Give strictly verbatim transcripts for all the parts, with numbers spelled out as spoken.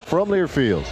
from Learfield.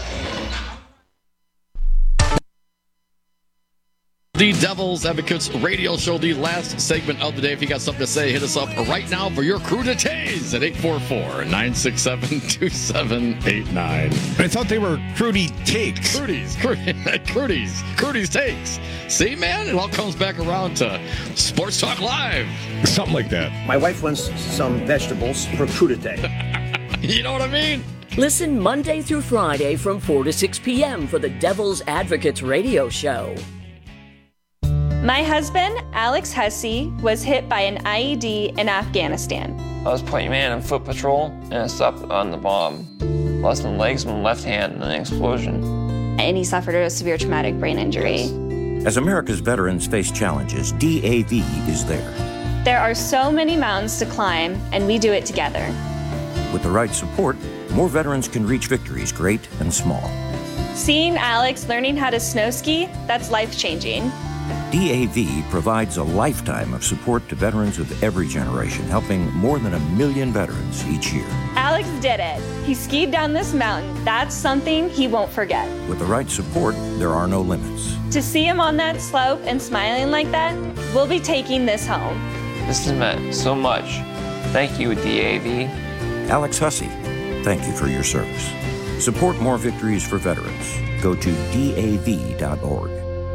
The Devil's Advocates radio show, the last segment of the day. If you got something to say, hit us up right now for your crudités at eight four four, nine six seven, two seven eight nine. I thought they were Crudy Takes. Crudies, Crudies, Crudies Takes. See, man, it all comes back around to Sports Talk Live. Something like that. My wife wants some vegetables for crudité. You know what I mean? Listen Monday through Friday from four to six p.m. for the Devil's Advocates radio show. My husband, Alex Hussey, was hit by an I E D in Afghanistan. I was playing man in foot patrol, and I stepped on the bomb. Lost my legs and my left hand in an explosion. And he suffered a severe traumatic brain injury. As America's veterans face challenges, D A V is there. There are so many mountains to climb, and we do it together. With the right support, more veterans can reach victories great and small. Seeing Alex learning how to snow ski, that's life-changing. D A V provides a lifetime of support to veterans of every generation, helping more than a million veterans each year. Alex did it. He skied down this mountain. That's something he won't forget. With the right support, there are no limits. To see him on that slope and smiling like that, we'll be taking this home. This has meant so much. Thank you, D A V. Alex Hussey, thank you for your service. Support more victories for veterans. Go to D A V dot org.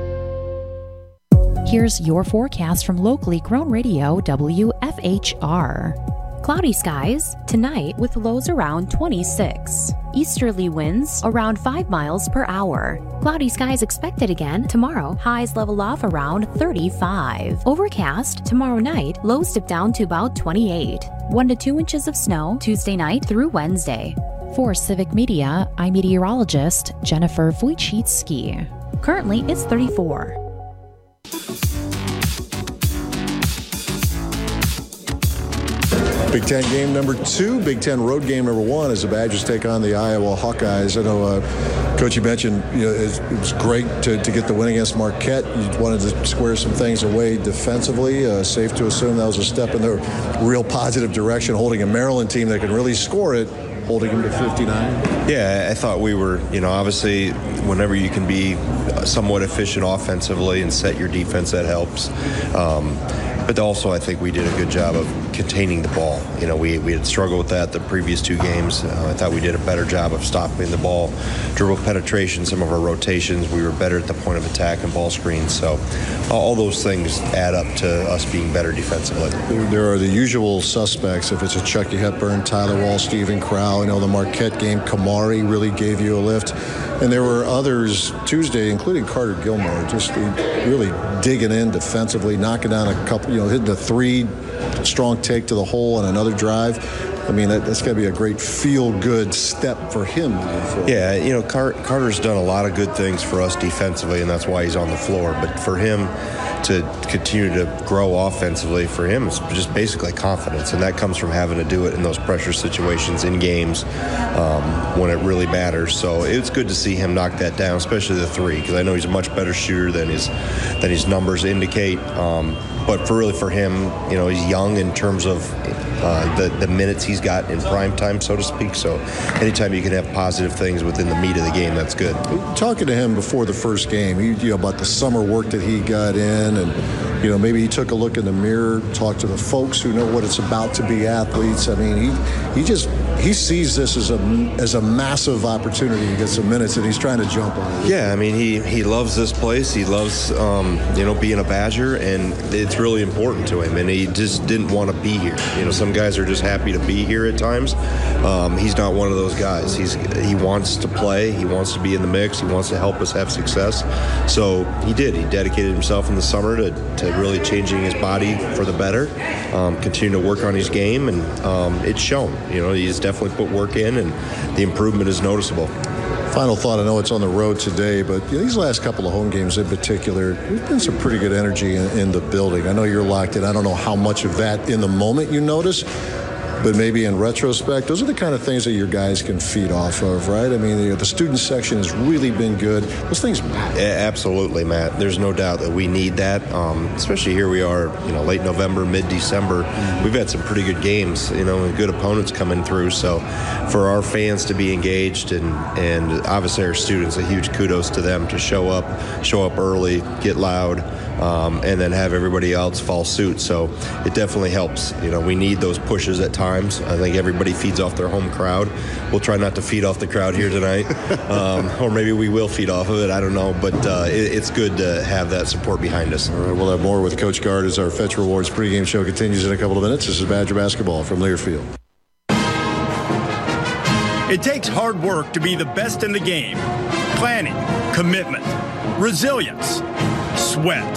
Here's your forecast from locally grown radio W F H R. Cloudy skies tonight with lows around twenty-six. Easterly winds around five miles per hour. Cloudy skies expected again tomorrow. Highs level off around thirty-five. Overcast tomorrow night. Lows dip down to about twenty-eight. One to two inches of snow Tuesday night through Wednesday. For Civic Media, I'm meteorologist Jennifer Wojcicki. Currently, it's thirty-four. Big Ten game number two, Big Ten road game number one as the Badgers take on the Iowa Hawkeyes. I know, uh, Coach, you mentioned you know, it, it was great to, to get the win against Marquette. You wanted to square some things away defensively. Uh, safe to assume that was a step in the real positive direction, holding a Maryland team that can really score it, holding them to fifty-nine. Yeah, I thought we were, you know, obviously whenever you can be somewhat efficient offensively and set your defense, that helps. Um, But also, I think we did a good job of containing the ball. You know, we, we had struggled with that the previous two games. Uh, I thought we did a better job of stopping the ball. Dribble penetration, some of our rotations, we were better at the point of attack and ball screens. So all those things add up to us being better defensively. There are the usual suspects. If it's a Chucky Hepburn, Tyler Wall, Stephen Crowell, you know, the Marquette game, Kamari really gave you a lift. And there were others Tuesday, including Carter Gilmore, just really digging in defensively, knocking down a couple, you know, hitting a three, strong take to the hole on another drive. I mean, that, that's got to be a great feel-good step for him. Yeah, you know, Car- Carter's done a lot of good things for us defensively, and that's why he's on the floor. But for him to continue to grow offensively, for him, it's just basically confidence, and that comes from having to do it in those pressure situations in games um, when it really matters. So it's good to see him knock that down, especially the three, because I know he's a much better shooter than his than his numbers indicate. Um, but for really for him, you know, he's young in terms of uh, the the minutes he's got in prime time, so to speak. So anytime you can have positive things within the meat of the game, that's good. Talking to him before the first game, he, you know, about the summer work that he got in, and you know, maybe he took a look in the mirror, talked to the folks who know what it's about to be athletes. I mean, he he just he sees this as a as a massive opportunity to get some minutes, and he's trying to jump on it. Yeah, I mean, he he loves this place. He loves um, you know, being a Badger, and it's really important to him. And he just didn't want to be here. You know, some guys are just happy to be here at times. Um, he's not one of those guys. He's he wants to play. He wants to be in the mix. He wants to help us have success. So he did. He dedicated himself in the summer to, to really changing his body for the better, um, continue to work on his game, and um, it's shown. You know, he's definitely put work in, and the improvement is noticeable. Final thought, I know it's on the road today, but you know, these last couple of home games in particular, there's been some pretty good energy in, in the building. I know you're locked in. I don't know how much of that in the moment you notice, but maybe in retrospect, those are the kind of things that your guys can feed off of, right? I mean, the, the student section has really been good. Those things matter. Absolutely, Matt. There's no doubt that we need that, um, especially here we are, you know, late November, mid-December. Mm-hmm. We've had some pretty good games, you know, and good opponents coming through. So for our fans to be engaged and, and obviously our students, a huge kudos to them to show up, show up early, get loud, um, and then have everybody else follow suit. So it definitely helps. You know, we need those pushes at times. I think everybody feeds off their home crowd. We'll try not to feed off the crowd here tonight, um, or maybe we will feed off of it. I don't know, but uh, it, it's good to have that support behind us. All right, we'll have more with Coach Gard as our Fetch Rewards pregame show continues in a couple of minutes. This is Badger Basketball from Learfield. It takes hard work to be the best in the game. Planning, commitment, resilience, sweat.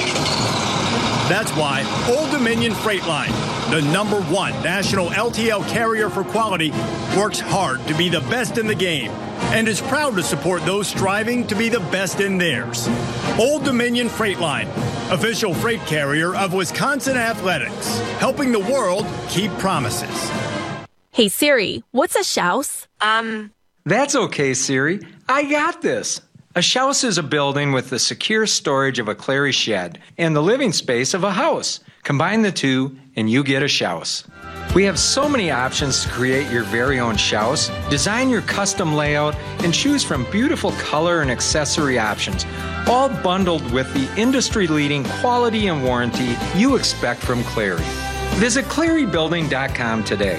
That's why Old Dominion Freight Line, the number one national L T L carrier for quality, works hard to be the best in the game and is proud to support those striving to be the best in theirs. Old Dominion Freight Line, official freight carrier of Wisconsin Athletics, helping the world keep promises. Hey Siri, what's a shouse? Um. That's okay, Siri. I got this. A shouse is a building with the secure storage of a Clary shed and the living space of a house. Combine the two and you get a shouse. We have so many options to create your very own shouse, design your custom layout, and choose from beautiful color and accessory options, all bundled with the industry-leading quality and warranty you expect from Clary. Visit clary building dot com today.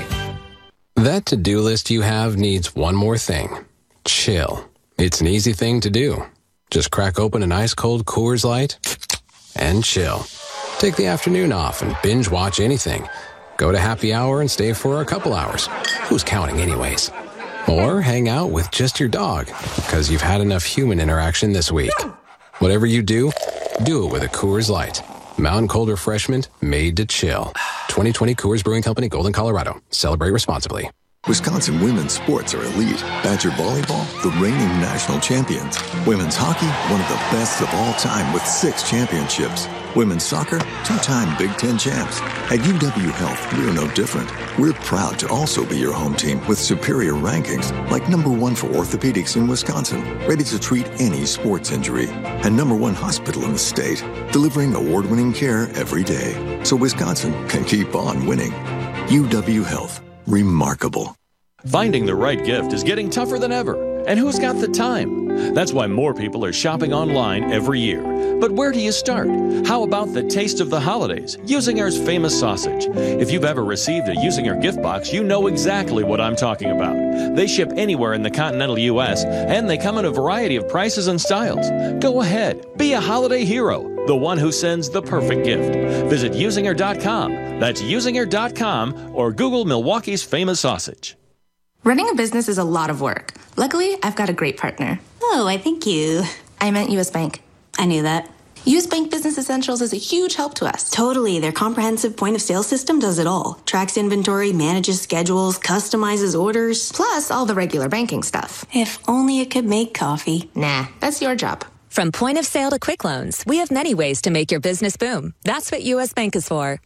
That to-do list you have needs one more thing. Chill. It's an easy thing to do. Just crack open an ice-cold Coors Light and chill. Take the afternoon off and binge watch anything. Go to happy hour and stay for a couple hours. Who's counting anyways? Or hang out with just your dog because you've had enough human interaction this week. Whatever you do, do it with a Coors Light. Mountain Cold Refreshment made to chill. twenty twenty Coors Brewing Company, Golden, Colorado. Celebrate responsibly. Wisconsin women's sports are elite. Badger volleyball, the reigning national champions. Women's hockey, one of the best of all time with six championships. Women's soccer, two-time Big Ten champs. At U W Health, we're no different. We're proud to also be your home team with superior rankings, like number one for orthopedics in Wisconsin, ready to treat any sports injury, and number one hospital in the state, delivering award-winning care every day. So Wisconsin can keep on winning. U W Health. Remarkable. Finding the right gift is getting tougher than ever. And who's got the time? That's why more people are shopping online every year. But where do you start? How about the taste of the holidays? Usinger's famous sausage. If you've ever received a Usinger gift box, you know exactly what I'm talking about. They ship anywhere in the continental U S, and they come in a variety of prices and styles. Go ahead, be a holiday hero, the one who sends the perfect gift. Visit usinger dot com. That's usinger dot com or Google Milwaukee's famous sausage. Running a business is a lot of work. Luckily, I've got a great partner. Oh, I thank you. I meant U S Bank. I knew that. U S Bank Business Essentials is a huge help to us. Totally. Their comprehensive point-of-sale system does it all. Tracks inventory, manages schedules, customizes orders. Plus all the regular banking stuff. If only it could make coffee. Nah, that's your job. From point of sale to quick loans, we have many ways to make your business boom. That's what U S Bank is for.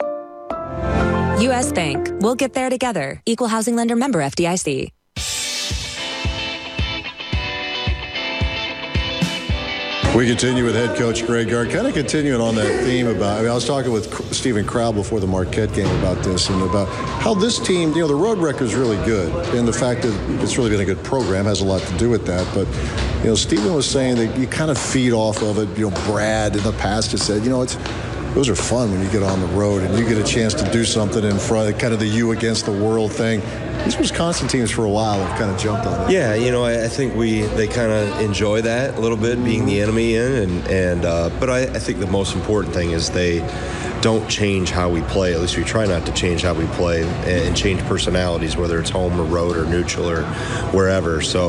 U S Bank. We'll get there together. Equal housing lender member F D I C. We continue with head coach Greg Gard, kind of continuing on that theme about, I mean, I was talking with Stephen Crowell before the Marquette game about this and about how this team, you know, the road record is really good. And the fact that it's really been a good program has a lot to do with that. But, you know, Stephen was saying that you kind of feed off of it. You know, Brad in the past has said, you know, it's, those are fun when you get on the road and you get a chance to do something in front, kind of the you against the world thing. These Wisconsin teams for a while have kind of jumped on it. Yeah, you know, I, I think we they kind of enjoy that a little bit, being the enemy in, and and uh, but I, I think the most important thing is they don't change how we play. At least we try not to change how we play and, and change personalities, whether it's home or road or neutral or wherever. So,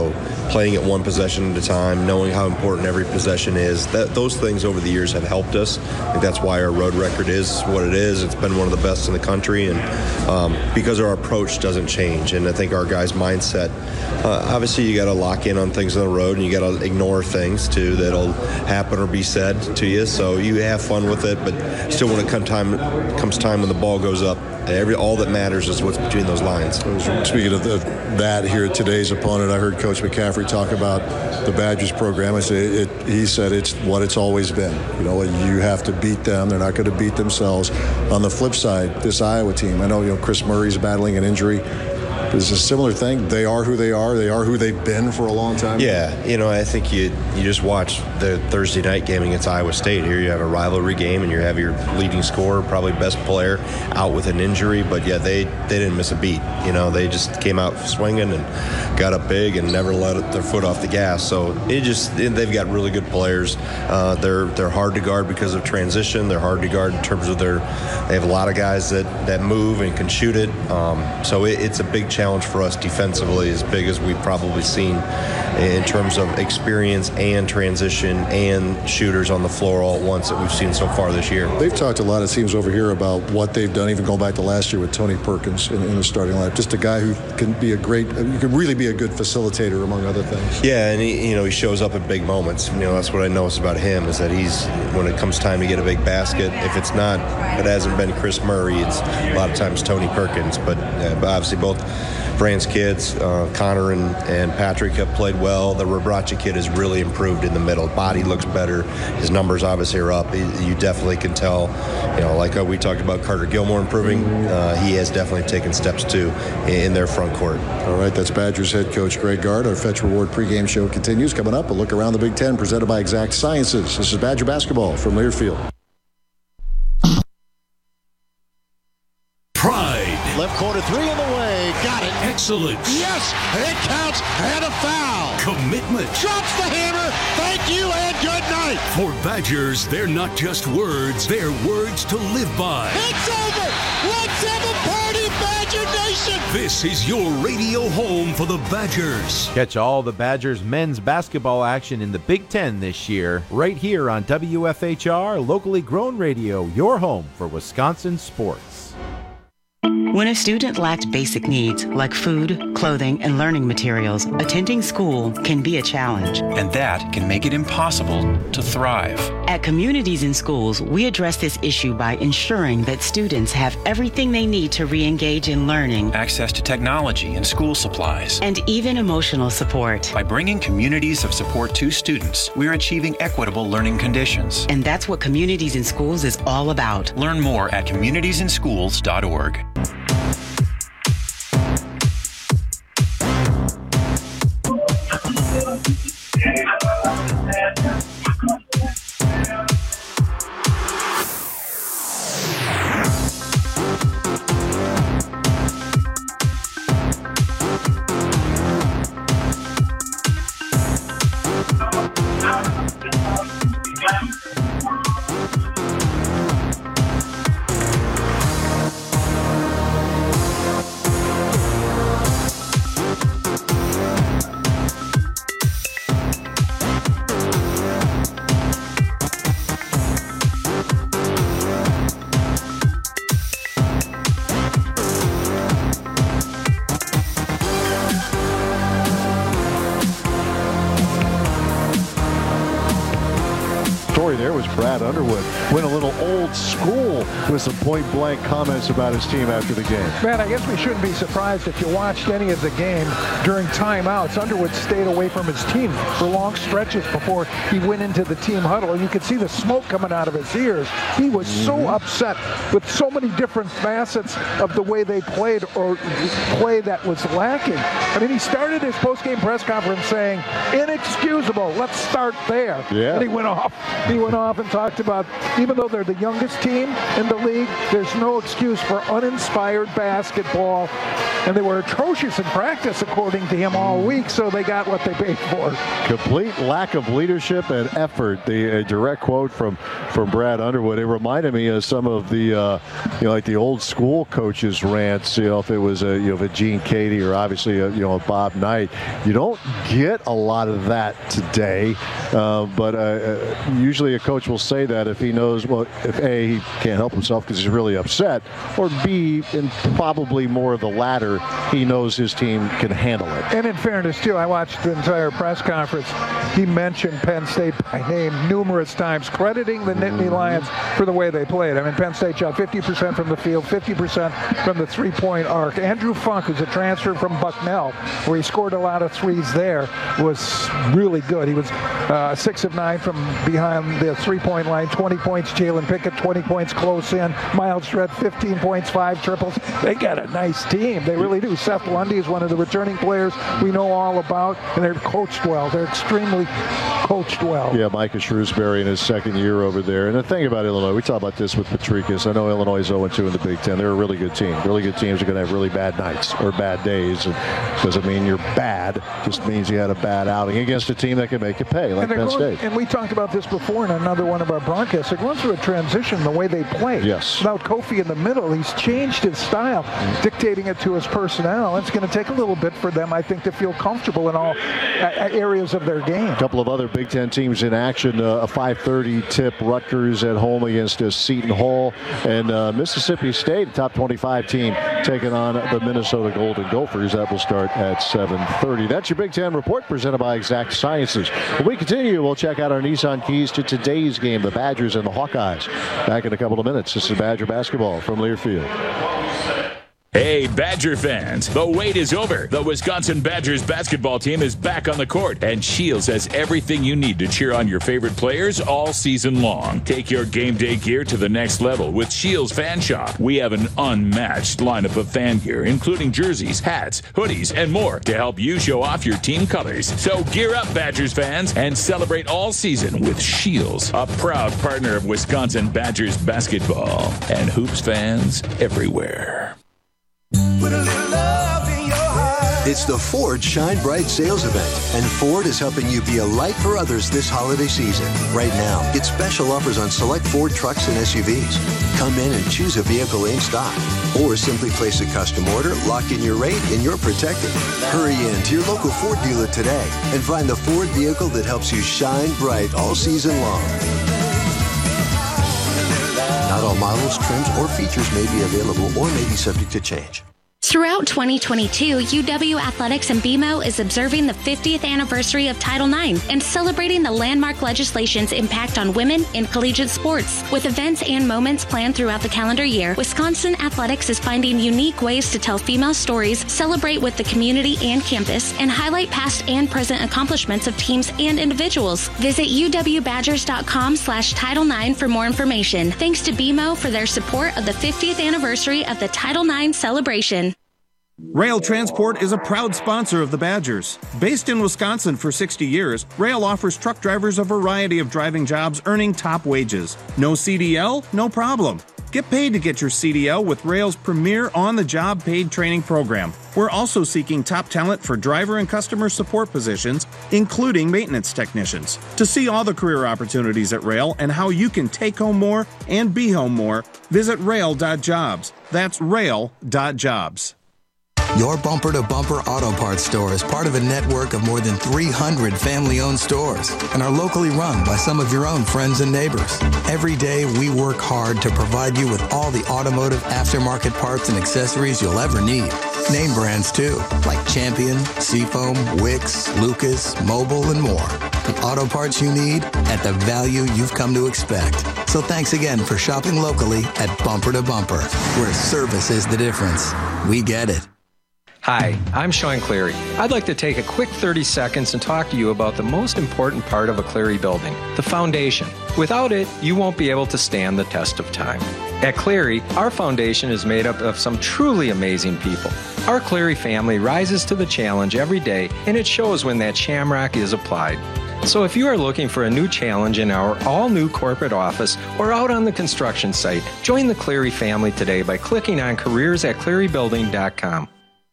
playing it one possession at a time, knowing how important every possession is. That, those things over the years have helped us. I think that's why our road record is what it is. It's been one of the best in the country, and um, because our approach doesn't change. And I think our guys' mindset, uh, obviously you got to lock in on things on the road, and you got to ignore things too that'll happen or be said to you. So you have fun with it, but still when it come time, comes time when the ball goes up, Every, all that matters is what's between those lines. Speaking of the, that here, today's opponent, I heard Coach McCaffrey talk about the Badgers program. I say it, he said it's what it's always been. You know, you have to beat them. They're not going to beat themselves. On the flip side, this Iowa team, I know, you know, Chris Murray's battling an injury. It's a similar thing. They are who they are. They are who they've been for a long time. Yeah, you know, I think you you just watch the Thursday night game against Iowa State. Here you have a rivalry game, and you have your leading scorer, probably best player, out with an injury. But yeah, they, they didn't miss a beat. You know, they just came out swinging and got up big and never let their foot off the gas. So it just they've got really good players. Uh, they're they're hard to guard because of transition. They're hard to guard in terms of their. They have a lot of guys that, that move and can shoot it. Um, so it, it's a big challenge. challenge for us defensively, as big as we've probably seen in terms of experience and transition and shooters on the floor all at once that we've seen so far this year. They've talked to a lot of teams over here about what they've done, even going back to last year with Tony Perkins in, in the starting lineup. Just a guy who can be a great, you can really be a good facilitator among other things. Yeah, and he, you know, he shows up at big moments. You know, that's what I notice about him is that he's, when it comes time to get a big basket, if it's not, it hasn't been Chris Murray, it's a lot of times Tony Perkins. But, uh, but obviously both Brand's kids, uh, Connor and, and Patrick have played well. The Rebrace kid has really improved in the middle. Body looks better. His numbers obviously are up. He, you definitely can tell, you know, like uh, we talked about Carter Gilmore improving. Uh, he has definitely taken steps too in, in their front court. All right, that's Badgers head coach Greg Gard. Our Fetch Reward pregame show continues. Coming up, a look around the Big Ten presented by Exact Sciences. This is Badger basketball from Learfield. Pride. Left corner three in the way. Got it. Excellence. Yes, it counts. And a foul. Commitment. Drops the hammer. Thank you and good night. For Badgers, they're not just words. They're words to live by. It's over. Let's have a party, Badger Nation. This is your radio home for the Badgers. Catch all the Badgers men's basketball action in the Big Ten this year, right here on W F H R, locally grown radio, your home for Wisconsin sports. When a student lacks basic needs like food, clothing, and learning materials, attending school can be a challenge. And that can make it impossible to thrive. At Communities in Schools, we address this issue by ensuring that students have everything they need to re-engage in learning, access to technology and school supplies, and even emotional support. By bringing communities of support to students, we're achieving equitable learning conditions. And that's what Communities in Schools is all about. Learn more at communities in schools dot org. There was Brad Underwood. Went a little old school with some point-blank comments about his team after the game. Man, I guess we shouldn't be surprised if you watched any of the game during timeouts. Underwood stayed away from his team for long stretches before he went into the team huddle, and you could see the smoke coming out of his ears. He was so mm-hmm. upset with so many different facets of the way they played or play that was lacking. I mean, he started his post-game press conference saying, inexcusable, let's start there. Yeah. And he went off. He went off and talked about, even though they're the youngest team in the league, there's no excuse for uninspired basketball. And they were atrocious in practice, according to him, all week, so they got what they paid for. Complete lack of leadership and effort. The uh, direct quote from, from Brad Underwood. It reminded me of some of the, uh, you know, like the old school coaches rants. You know, if it was a, you know, a Gene Cady or obviously a, you know, a Bob Knight. You don't get a lot of that today. Uh, but uh, usually a coach will say that if he knows, well, if A, he can't help himself because he's really upset, or B, and probably more of the latter, he knows his team can handle it. And in fairness, too, I watched the entire press conference. He mentioned Penn State by name numerous times, crediting the Nittany mm-hmm. Lions for the way they played. I mean, Penn State shot fifty percent from the field, fifty percent from the three-point arc. Andrew Funk, who's a transfer from Bucknell, where he scored a lot of threes there, was really good. He was uh, six of nine from behind the three-point line, twenty points. Jalen Pickett, twenty points close in. Miles Dredd, fifteen points, five triples. They got a nice team. They really do. Seth Lundy is one of the returning players we know all about, and they're coached well. They're extremely coached well. Yeah, Micah Shrewsbury in his second year over there. And the thing about Illinois, we talk about this with Patricus. I know Illinois is oh and two in the Big Ten. They're a really good team. Really good teams are going to have really bad nights or bad days. It doesn't mean you're bad. It just means you had a bad outing against a team that can make you pay, like Penn going, State. And we talked about this before in another one of our broadcasts. They're going through a transition the way they play. Yes. Without Kofi in the middle, he's changed his style, mm-hmm. dictating it to his personnel. It's going to take a little bit for them, I think, to feel comfortable in all uh, areas of their game. A couple of other Big Ten teams in action. Uh, a five thirty tip, Rutgers at home against uh, Seton Hall. And uh, Mississippi State, a top twenty-five team, taking on the Minnesota Golden Gophers. That will start at seven thirty. That's your Big Ten report presented by Exact Sciences. When we continue, we'll check out our Nissan keys to today's game, the Badgers and the Hawkeyes. Back in a couple of minutes. This is Badger basketball from Learfield. Hey, Badger fans, the wait is over. The Wisconsin Badgers basketball team is back on the court, and Shields has everything you need to cheer on your favorite players all season long. Take your game day gear to the next level with Shields Fan Shop. We have an unmatched lineup of fan gear, including jerseys, hats, hoodies, and more to help you show off your team colors. So gear up, Badgers fans, and celebrate all season with Shields, a proud partner of Wisconsin Badgers basketball and hoops fans everywhere. Put a little love in your heart. It's the Ford Shine Bright sales event, and Ford is helping you be a light for others this holiday season. Right now, get special offers on select Ford trucks and S U Vs. Come in and choose a vehicle in stock, or simply place a custom order, lock in your rate, and you're protected. Hurry in to your local Ford dealer today and find the Ford vehicle that helps you shine bright all season long. Not all models, trims, or features may be available or may be subject to change. Throughout twenty twenty-two, U W Athletics and B M O is observing the fiftieth anniversary of Title nine and celebrating the landmark legislation's impact on women in collegiate sports. With events and moments planned throughout the calendar year, Wisconsin Athletics is finding unique ways to tell female stories, celebrate with the community and campus, and highlight past and present accomplishments of teams and individuals. Visit U W Badgers dot com slash Title nine for more information. Thanks to B M O for their support of the fiftieth anniversary of the Title nine celebration. Rail Transport is a proud sponsor of the Badgers. Based in Wisconsin for sixty years, Rail offers truck drivers a variety of driving jobs earning top wages. No C D L? No problem. Get paid to get your C D L with Rail's premier on-the-job paid training program. We're also seeking top talent for driver and customer support positions, including maintenance technicians. To see all the career opportunities at Rail and how you can take home more and be home more, visit rail dot jobs. That's rail dot jobs. Your Bumper to Bumper Auto Parts store is part of a network of more than three hundred family-owned stores and are locally run by some of your own friends and neighbors. Every day, we work hard to provide you with all the automotive aftermarket parts and accessories you'll ever need. Name brands, too, like Champion, Seafoam, Wix, Lucas, Mobile, and more. The auto parts you need at the value you've come to expect. So thanks again for shopping locally at Bumper to Bumper, where service is the difference. We get it. Hi, I'm Sean Cleary. I'd like to take a quick thirty seconds and talk to you about the most important part of a Cleary building, the foundation. Without it, you won't be able to stand the test of time. At Cleary, our foundation is made up of some truly amazing people. Our Cleary family rises to the challenge every day, and it shows when that shamrock is applied. So if you are looking for a new challenge in our all-new corporate office or out on the construction site, join the Cleary family today by clicking on careers at cleary building dot com.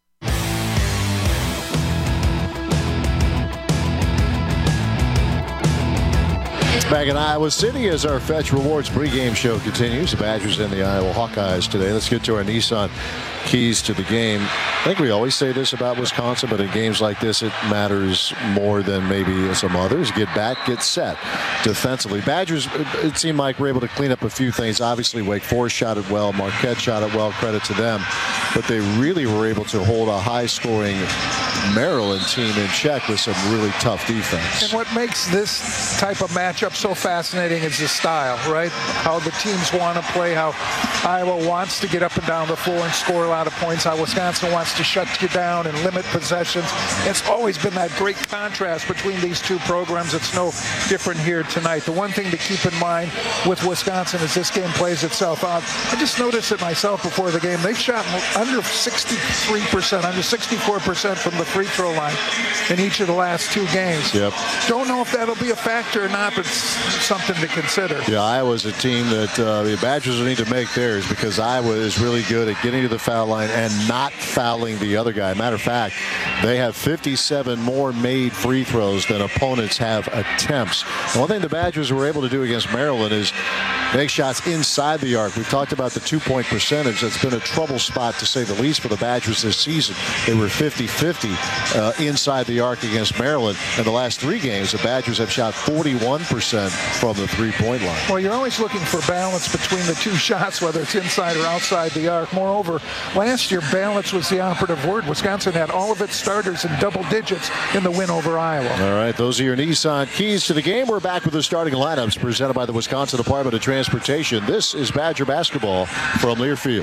Back in Iowa City as our Fetch Rewards pregame show continues. The Badgers and the Iowa Hawkeyes today. Let's get to our Nissan keys to the game. I think we always say this about Wisconsin, but in games like this, it matters more than maybe some others. Get back, get set defensively. Badgers, it seemed like were able to clean up a few things. Obviously, Wake Forest shot it well. Marquette shot it well. Credit to them. But they really were able to hold a high-scoring Maryland team in check with some really tough defense. And what makes this type of matchup so fascinating is the style, right? How the teams want to play, how Iowa wants to get up and down the floor and score a lot of points, how Wisconsin wants to shut you down and limit possessions. It's always been that great contrast between these two programs. It's no different here tonight. The one thing to keep in mind with Wisconsin as this game plays itself out, I just noticed it myself before the game. They've shot under sixty-three percent, under sixty-four percent from the free throw line in each of the last two games. Yep. Don't know if that'll be a factor or not, but it's something to consider. Yeah, Iowa's a team that uh, the Badgers will need to make theirs because Iowa is really good at getting to the foul line and not fouling the other guy. Matter of fact, they have fifty-seven more made free throws than opponents have attempts. The one thing the Badgers were able to do against Maryland is make shots inside the arc. We've talked about the two-point percentage. That's been a trouble spot, to say the least, for the Badgers this season. They were fifty-fifty uh, inside the arc against Maryland. In the last three games, the Badgers have shot forty-one percent from the three-point line. Well, you're always looking for balance between the two shots, whether it's inside or outside the arc. Moreover, last year, balance was the operative word. Wisconsin had all of its starters in double digits in the win over Iowa. All right, those are your Nissan keys to the game. We're back with the starting lineups presented by the Wisconsin Department of Transportation. This is Badger basketball from Learfield.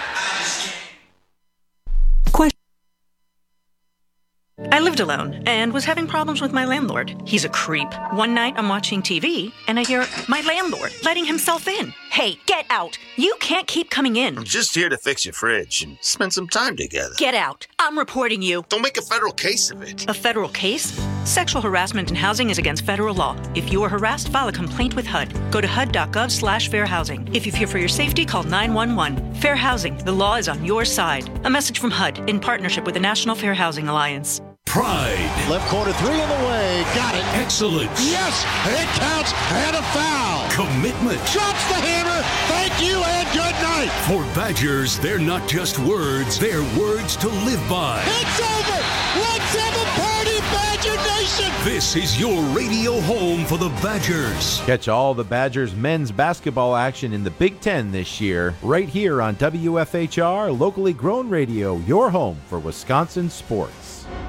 I lived alone and was having problems with my landlord. He's a creep. One night I'm watching T V and I hear my landlord letting himself in. Hey, get out. You can't keep coming in. I'm just here to fix your fridge and spend some time together. Get out. I'm reporting you. Don't make a federal case of it. A federal case? Sexual harassment in housing is against federal law. If you are harassed, file a complaint with H U D. Go to H U D dot gov slash fair housing. If you fear for your safety, call nine one one. Fair Housing. The law is on your side. A message from H U D in partnership with the National Fair Housing Alliance. Pride. Left corner three in the way. Got it. Excellence. Yes, it counts and a foul. Commitment. Drops the hammer. Thank you and good night. For Badgers, they're not just words, they're words to live by. It's over. Let's have a party, Badger Nation. This is your radio home for the Badgers. Catch all the Badgers men's basketball action in the Big Ten this year, right here on W F H R, locally grown radio, your home for Wisconsin sports.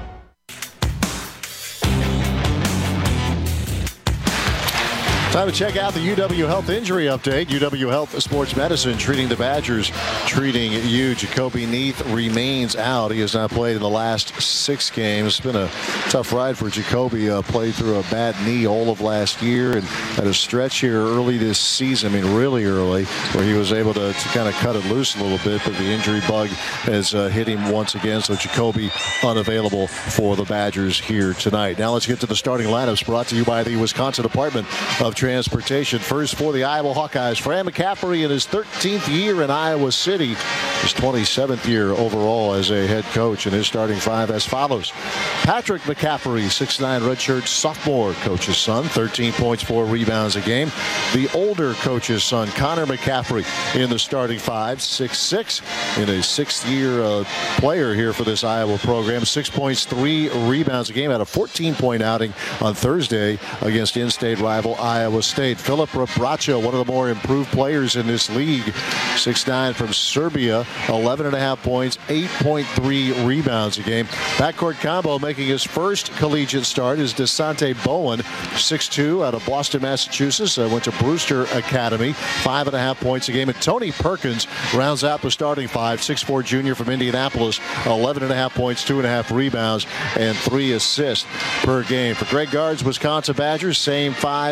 Time to check out the U W Health Injury Update. U W Health Sports Medicine treating the Badgers, treating you. Jacoby Neath remains out. He has not played in the last six games. It's been a tough ride for Jacoby. Uh, played through a bad knee all of last year and had a stretch here early this season, I mean really early, where he was able to, to kind of cut it loose a little bit, but the injury bug has uh, hit him once again, so Jacoby unavailable for the Badgers here tonight. Now let's get to the starting lineups brought to you by the Wisconsin Department of Transportation. First for the Iowa Hawkeyes, Fran McCaffery in his thirteenth year in Iowa City, his twenty-seventh year overall as a head coach, and his starting five as follows. Patrick McCaffery, six nine redshirt sophomore, coach's son, thirteen points, four rebounds a game. The older coach's son, Connor McCaffery, in the starting five, six six, in a sixth year uh, player here for this Iowa program, six points, three rebounds a game, had a fourteen point outing on Thursday against in-state rival Iowa State. Filip Rebraca, one of the more improved players in this league, six nine from Serbia, eleven and a half points, eight point three rebounds a game. Backcourt combo making his first collegiate start is Desante Bowen, six two out of Boston, Massachusetts, uh, went to Brewster Academy, five and a half points a game. And Tony Perkins rounds out the starting five, six four junior from Indianapolis, eleven and a half points, two and a half rebounds, and three assists per game. For Greg Gard's Wisconsin Badgers, same five as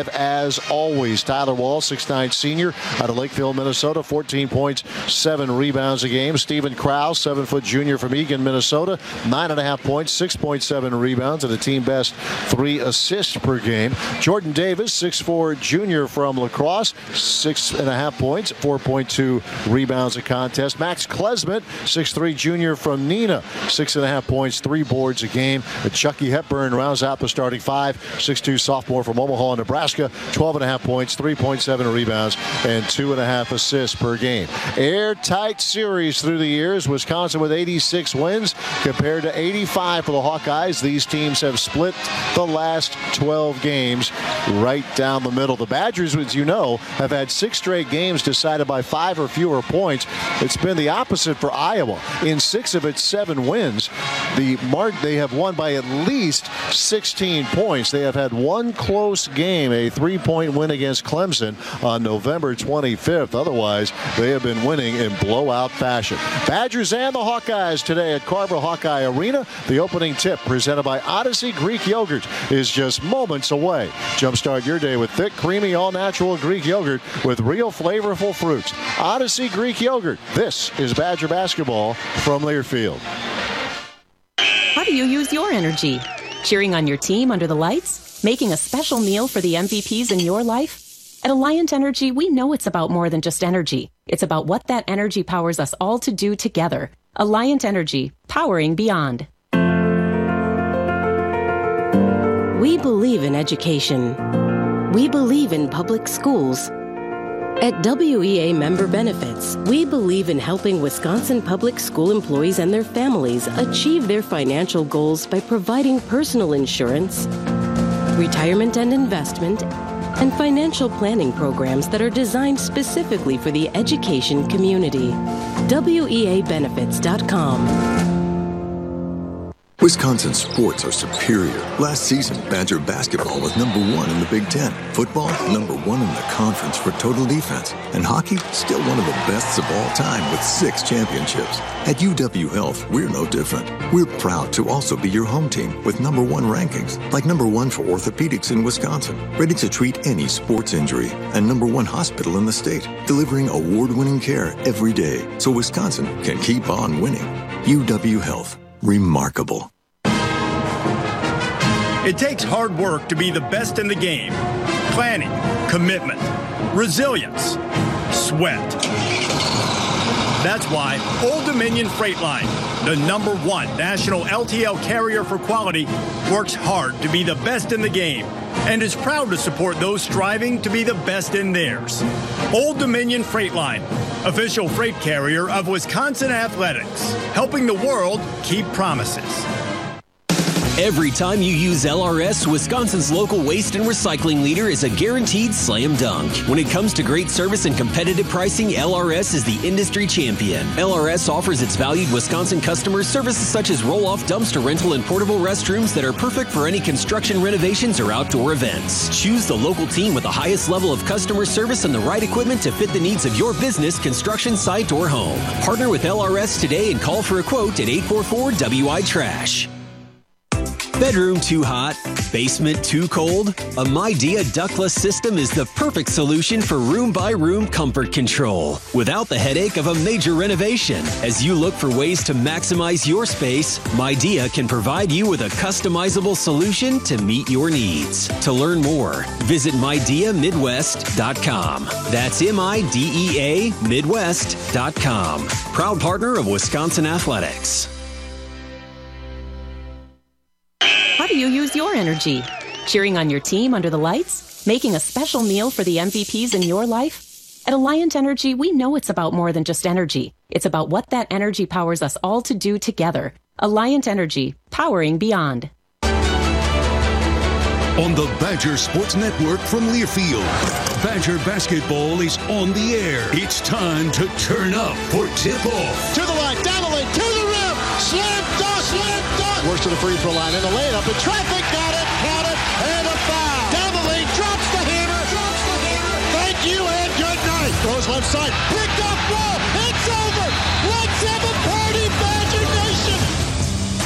as always. Tyler Wall, six foot nine senior out of Lakeville, Minnesota, fourteen points, seven rebounds a game. Stephen Krause, seven foot junior from Eagan, Minnesota, nine and a half points, six point seven rebounds, and a team best three assists per game. Jordan Davis, six foot four junior from La Crosse, six and a half points, four point two rebounds a contest. Max Klesmet, six foot three junior from Neenah, six and a half points, three boards a game. And Chucky Hepburn rounds out the starting five, six foot two sophomore from Omaha, Nebraska, twelve and a half points, three point seven rebounds, and two and a half assists per game. Airtight series through the years. Wisconsin with eighty-six wins compared to eighty-five for the Hawkeyes. These teams have split the last twelve games right down the middle. The Badgers, as you know, have had six straight games decided by five or fewer points. It's been the opposite for Iowa. In six of its seven wins, the mark they have won by at least sixteen points. They have had one close game, a three-point win against Clemson on November twenty-fifth. Otherwise, they have been winning in blowout fashion. Badgers and the Hawkeyes today at Carver Hawkeye Arena. The opening tip, presented by Odyssey Greek Yogurt, is just moments away. Jumpstart your day with thick, creamy, all-natural Greek yogurt with real flavorful fruits. Odyssey Greek Yogurt. This is Badger basketball from Learfield. How do you use your energy? Cheering on your team under the lights? Making a special meal for the M V Ps in your life? At Alliant Energy, we know it's about more than just energy. It's about what that energy powers us all to do together. Alliant Energy, powering beyond. We believe in education. We believe in public schools. At W E A Member Benefits, we believe in helping Wisconsin public school employees and their families achieve their financial goals by providing personal insurance, retirement and investment, and financial planning programs that are designed specifically for the education community. W E A benefits dot com. Wisconsin sports are superior. Last season, Badger basketball was number one in the Big Ten. Football, number one in the conference for total defense. And hockey, still one of the bests of all time with six championships. At U W Health, we're no different. We're proud to also be your home team with number one rankings, like number one for orthopedics in Wisconsin, ready to treat any sports injury, and number one hospital in the state, delivering award-winning care every day so Wisconsin can keep on winning. U W Health. Remarkable. It takes hard work to be the best in the game. Planning, commitment, resilience, sweat. That's why Old Dominion Freight Line, the number one national L T L carrier for quality, works hard to be the best in the game and is proud to support those striving to be the best in theirs. Old Dominion Freight Line, official freight carrier of Wisconsin Athletics, helping the world keep promises. Every time you use L R S, Wisconsin's local waste and recycling leader is a guaranteed slam dunk. When it comes to great service and competitive pricing, L R S is the industry champion. L R S offers its valued Wisconsin customers services such as roll-off dumpster rental and portable restrooms that are perfect for any construction renovations or outdoor events. Choose the local team with the highest level of customer service and the right equipment to fit the needs of your business, construction site, or home. Partner with L R S today and call for a quote at eight four four W I Trash. Bedroom too hot? Basement too cold? A Midea ductless system is the perfect solution for room-by-room comfort control without the headache of a major renovation. As you look for ways to maximize your space, Midea can provide you with a customizable solution to meet your needs. To learn more, visit Midea Midwest dot com. That's M I D E A Midwest dot com. Proud partner of Wisconsin Athletics. How do you use your energy? Cheering on your team under the lights? Making a special meal for the M V Ps in your life? At Alliant Energy, we know it's about more than just energy. It's about what that energy powers us all to do together. Alliant Energy, powering beyond. On the Badger Sports Network from Learfield, Badger basketball is on the air. It's time to turn up for tip-off. To the line, down the lane, to the rim, slam dunk, slam dunk. Works to the free throw line, and the layup, and traffic, got it, caught it, and a foul. Down the lane, drops the hammer, drops the hammer. Thank you and good night. Throws left side, picked up, ball, it's over. Let's have a party, Badger Nation.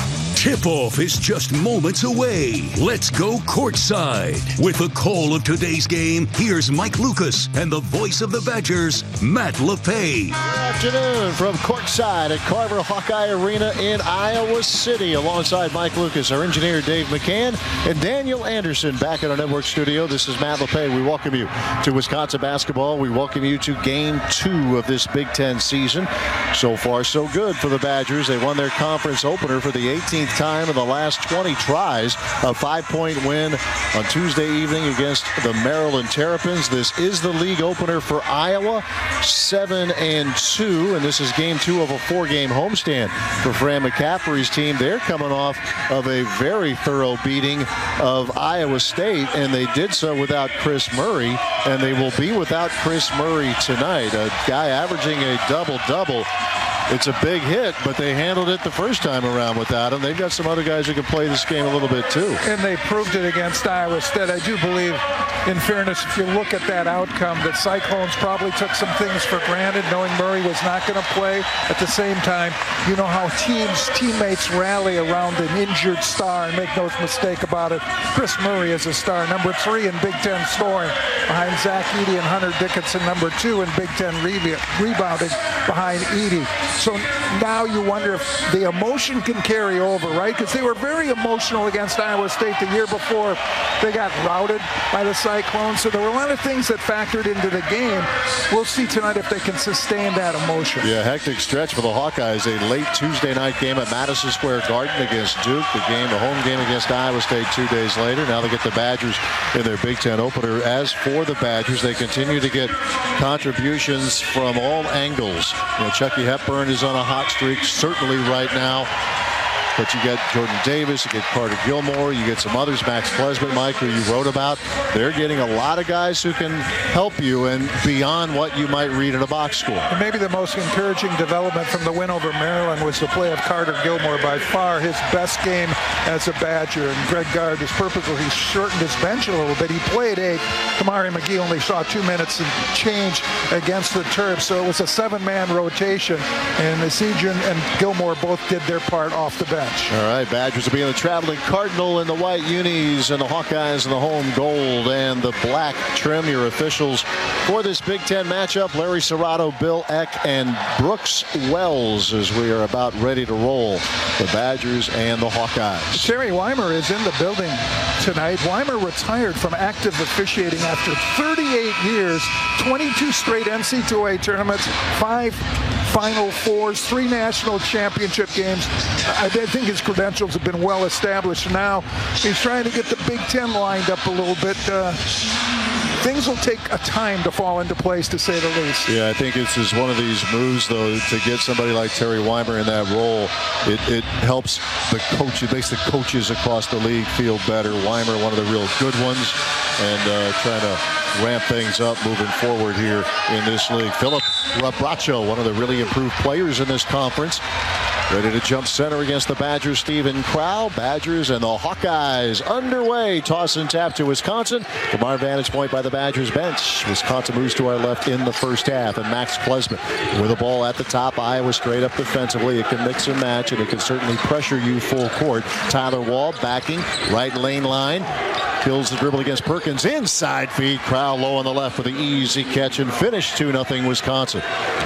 Tip-off is just moments away. Let's go courtside. With the call of today's game, here's Mike Lucas and the voice of the Badgers, Matt LeFay. Good afternoon from courtside at Carver Hawkeye Arena in Iowa City. Alongside Mike Lucas, our engineer Dave McCann, and Daniel Anderson back at our network studio. This is Matt LeFay. We welcome you to Wisconsin basketball. We welcome you to game two of this Big Ten season. So far, so good for the Badgers. They won their conference opener for the eighteenth time in the last twenty tries. A five-point win on Tuesday evening against the Maryland Terrapins. This is the league opener for Iowa, seven and two, and this is game two of a four-game homestand for Fran McCaffery's team. They're coming off of a very thorough beating of Iowa State, and they did so without Chris Murray, and they will be without Chris Murray tonight. A guy averaging a double-double. It's a big hit, but they handled it the first time around without him. They've got some other guys who can play this game a little bit too. And they proved it against Iowa State. I do believe, in fairness, if you look at that outcome, that Cyclones probably took some things for granted, knowing Murray was not going to play. At the same time, you know how teams, teammates rally around an injured star, and make no mistake about it. Chris Murray is a star, number three in Big Ten scoring, behind Zach Edey and Hunter Dickinson, number two in Big Ten re- rebounding behind Edey. So now you wonder if the emotion can carry over, right? Because they were very emotional against Iowa State the year before. They got routed by the Cyclones. So there were a lot of things that factored into the game. We'll see tonight if they can sustain that emotion. Yeah, hectic stretch for the Hawkeyes. A late Tuesday night game at Madison Square Garden against Duke. The game, the home game against Iowa State two days later. Now they get the Badgers in their Big Ten opener. As for the Badgers, they continue to get contributions from all angles. You know, Chucky Hepburn is on a hot streak, certainly right now. But you get Jordan Davis, you get Carter Gilmore, you get some others, Max Klesmit, Mike, who you wrote about. They're getting a lot of guys who can help you and beyond what you might read in a box score. And maybe the most encouraging development from the win over Maryland was the play of Carter Gilmore, by far his best game as a Badger. And Greg Gard has purposely shortened his bench a little bit. He played eight. Kamari McGee only saw two minutes and change against the Terps. So it was a seven-man rotation, and Essegian and Gilmore both did their part off the bench. All right, Badgers will be in the traveling Cardinal in the white unis, and the Hawkeyes in the home gold and the black trim. Your officials for this Big Ten matchup, Larry Serrato, Bill Eck, and Brooks Wells, as we are about ready to roll the Badgers and the Hawkeyes. Terry Weimer is in the building tonight. Weimer retired from active officiating after thirty-eight years, twenty-two straight N C double A tournaments, five Final Fours, three national championship games. I think his credentials have been well established. Now he's trying to get the Big Ten lined up a little bit. Uh, things will take a time to fall into place, to say the least. Yeah, I think it's just one of these moves, though, to get somebody like Terry Weimer in that role. It, it helps the coach, it makes the coaches across the league feel better. Weimer, one of the real good ones, and uh, trying to ramp things up moving forward here in this league. Philip Bracho, one of the really improved players in this conference, ready to jump center against the Badgers. Stephen Crow. Badgers and the Hawkeyes underway. Toss and tap to Wisconsin. From our vantage point by the Badgers bench, Wisconsin moves to our left in the first half. And Max Klesmit with the ball at the top. Iowa straight up defensively. It can mix and match, and it can certainly pressure you full court. Tyler Wall backing. Right lane line. Kills the dribble against Perkins. Inside feed. Crow low on the left with the easy catch and finish. two nothing Wisconsin.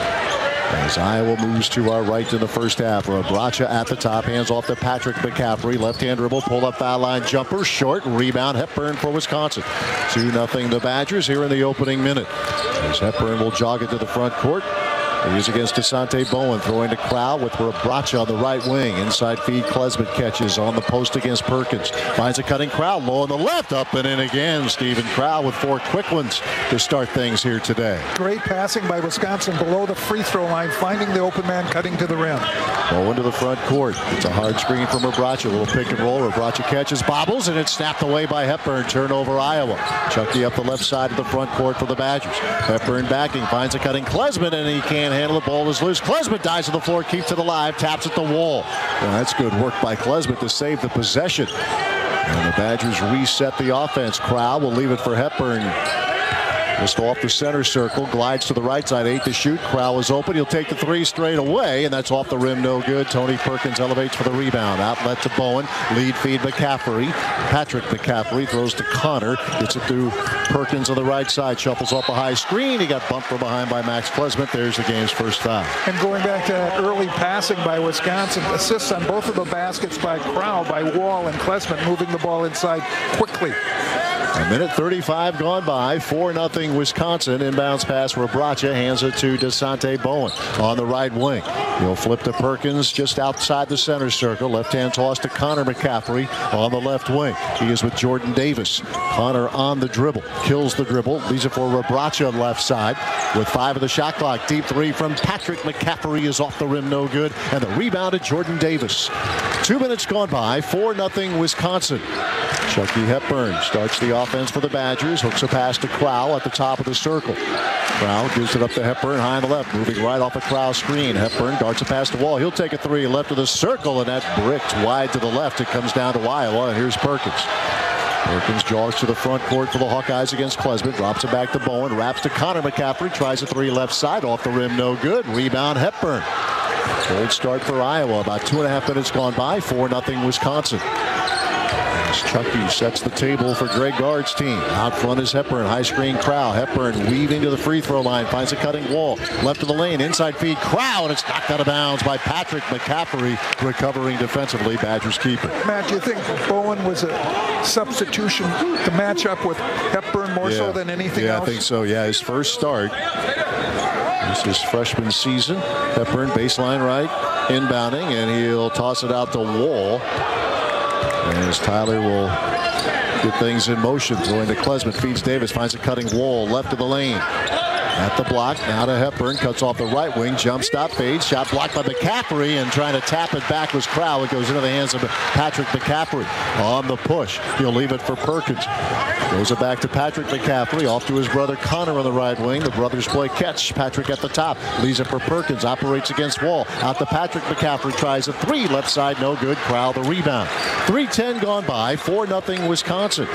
As Iowa moves to our right in the first half. Bracha at the top, hands off to Patrick McCaffery. Left-hand dribble, pull up foul line jumper, short, rebound, Hepburn for Wisconsin. two nothing the Badgers here in the opening minute. As Hepburn will jog it to the front court. He's against Desante Bowen, throwing to Crow with Bracha on the right wing. Inside feed, Klesmit catches on the post against Perkins. Finds a cutting Crow, low on the left, up and in again. Stephen Crow with four quick ones to start things here today. Great passing by Wisconsin below the free throw line, finding the open man, cutting to the rim. Bowen to the front court. It's a hard screen from Bracha. A little pick and roll. Bracha catches, bobbles, and it's snapped away by Hepburn. Turnover Iowa. Chucky up the left side of the front court for the Badgers. Hepburn backing, finds a cutting Klesmit, and he can't handle the ball is loose. Klesmit dives to the floor, keeps it alive, taps at the wall. Well, that's good work by Klesmit to save the possession. And the Badgers reset the offense. Crow will leave it for Hepburn. Just off the center circle, glides to the right side, eight to shoot. Crowell is open. He'll take the three straight away, and that's off the rim, no good. Tony Perkins elevates for the rebound. Outlet to Bowen. Lead feed McCaffrey. Patrick McCaffrey throws to Connor. Gets it through Perkins on the right side. Shuffles off a high screen. He got bumped from behind by Max Klesmit. There's the game's first foul. And going back to that early passing by Wisconsin, assists on both of the baskets by Crowell, by Wall and Klesmit, moving the ball inside quickly. A minute thirty-five gone by. four nothing Wisconsin. Inbounds pass. Rebraca hands it to Desante Bowen on the right wing. He'll flip to Perkins just outside the center circle. Left-hand toss to Connor McCaffrey on the left wing. He is with Jordan Davis. Connor on the dribble. Kills the dribble. Leaves it for Rebraca on left side. With five of the shot clock. Deep three from Patrick McCaffrey is off the rim. No good. And the rebound to Jordan Davis. Two minutes gone by. four nothing Wisconsin. Chucky Hepburn starts the offense for the Badgers. Hooks a pass to Crowell at the top of the circle. Crowell gives it up to Hepburn high on the left. Moving right off a Crowell screen. Hepburn darts a pass to Wall. He'll take a three left of the circle, and that bricked wide to the left. It comes down to Iowa, and here's Perkins. Perkins jogs to the front court for the Hawkeyes against Klesmit. Drops it back to Bowen. Wraps to Connor McCaffrey. Tries a three left side. Off the rim, no good. Rebound Hepburn. Gold start for Iowa. About two and a half minutes gone by. four nothing Wisconsin. Chucky sets the table for Greg Gard's team. Out front is Hepburn. High screen Crowell. Hepburn weaving to the free throw line. Finds a cutting Wall. Left of the lane. Inside feed Crowell. And it's knocked out of bounds by Patrick McCaffrey. Recovering defensively. Badgers keeper. Matt, do you think Bowen was a substitution to match up with Hepburn more yeah. so than anything yeah, else? Yeah, I think so. Yeah, his first start. This is freshman season. Hepburn baseline right. Inbounding. And he'll toss it out to Wall. As Tyler will get things in motion. Throwing to Klesmit. Feeds Davis. Finds a cutting Wall. Left of the lane. At the block. Now to Hepburn. Cuts off the right wing. Jump stop fade. Shot blocked by McCaffrey. And trying to tap it back was Crowell. It goes into the hands of Patrick McCaffrey. On the push. He'll leave it for Perkins. Goes it back to Patrick McCaffrey. Off to his brother Connor on the right wing. The brothers play catch. Patrick at the top. Leaves it for Perkins. Operates against Wall. Out to Patrick McCaffrey. Tries a three. Left side. No good. Crowell the rebound. three ten gone by. four nothing Wisconsin.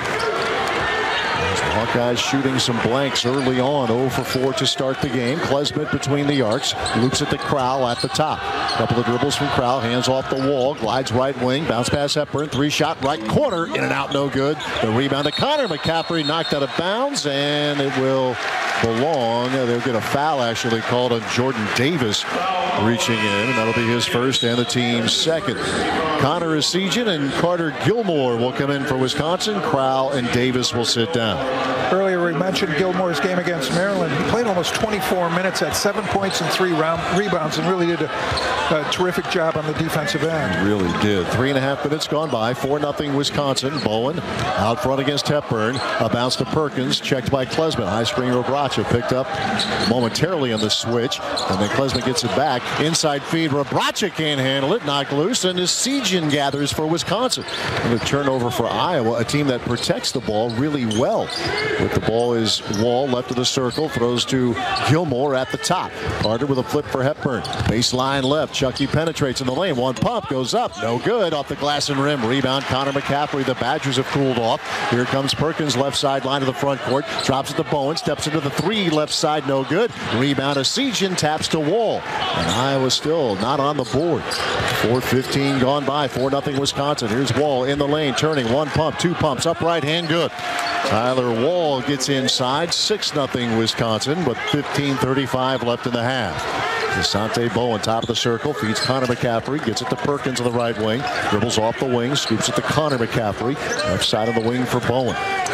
As the Hawkeyes shooting some blanks early on. oh for four to start the game. Klesmit between the arcs. Loops it to Crowell at the top. Couple of dribbles from Crowell. Hands off the Wall. Glides right wing. Bounce pass Hepburn. Three shot right corner. In and out. No good. The rebound to Connor McCaffrey. Knocked out of bounds. And it will belong. They'll get a foul actually called on Jordan Davis reaching in. And that'll be his first and the team's second. Connor Essegian and Carter Gilmore will come in for Wisconsin. Crowell and Davis will sit down. Earlier we mentioned Gilmore's game against Maryland. He played almost twenty-four minutes, had seven points and three round rebounds, and really did a, a terrific job on the defensive end. He really did. Three and a half minutes gone by. four nothing Wisconsin. Bowen out front against Hepburn. A bounce to Perkins. Checked by Klesmit. High screen Rebraca picked up momentarily on the switch. And then Klesmit gets it back. Inside feed. Rebraca can't handle it. Knocked loose. And Essegian gathers for Wisconsin. And a turnover for Iowa. A team that protects the ball really well. With the ball is Wall left of the circle. Throws to Gilmore at the top. Carter with a flip for Hepburn. Baseline left. Chucky penetrates in the lane. One pump goes up. No good. Off the glass and rim. Rebound Connor McCaffrey. The Badgers have cooled off. Here comes Perkins. Left sideline to the front court. Drops it to Bowen. Steps into the three. Left side. No good. Rebound Essegian. Taps to Wall. And Iowa still not on the board. four fifteen gone by. four nothing Wisconsin. Here's Wall in the lane. Turning. One pump. Two pumps. Up right hand. Good. Tyler Wall gets inside. six nothing Wisconsin, but fifteen thirty-five left in the half. Desante Bowen, top of the circle, feeds Connor McCaffrey, gets it to Perkins on the right wing, dribbles off the wing, scoops it to Connor McCaffrey, left side of the wing for Bowen.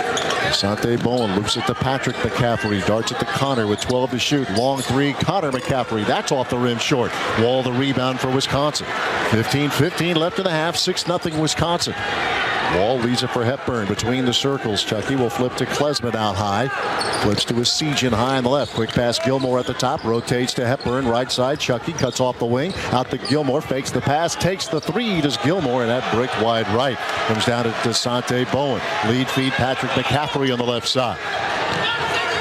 Desante Bowen loops it to Patrick McCaffrey, darts it to Connor with twelve to shoot. Long three, Connor McCaffrey. That's off the rim short. Wall the rebound for Wisconsin. fifteen fifteen left in the half, six nothing Wisconsin. Wall leaves it for Hepburn between the circles. Chucky will flip to Klesmit out high. Flips to Essegian high on the left. Quick pass Gilmore at the top. Rotates to Hepburn. Right side. Chucky cuts off the wing. Out to Gilmore. Fakes the pass. Takes the three. Does Gilmore. And that brick wide right. Comes down to Desante Bowen. Lead feed Patrick McCaffrey on the left side.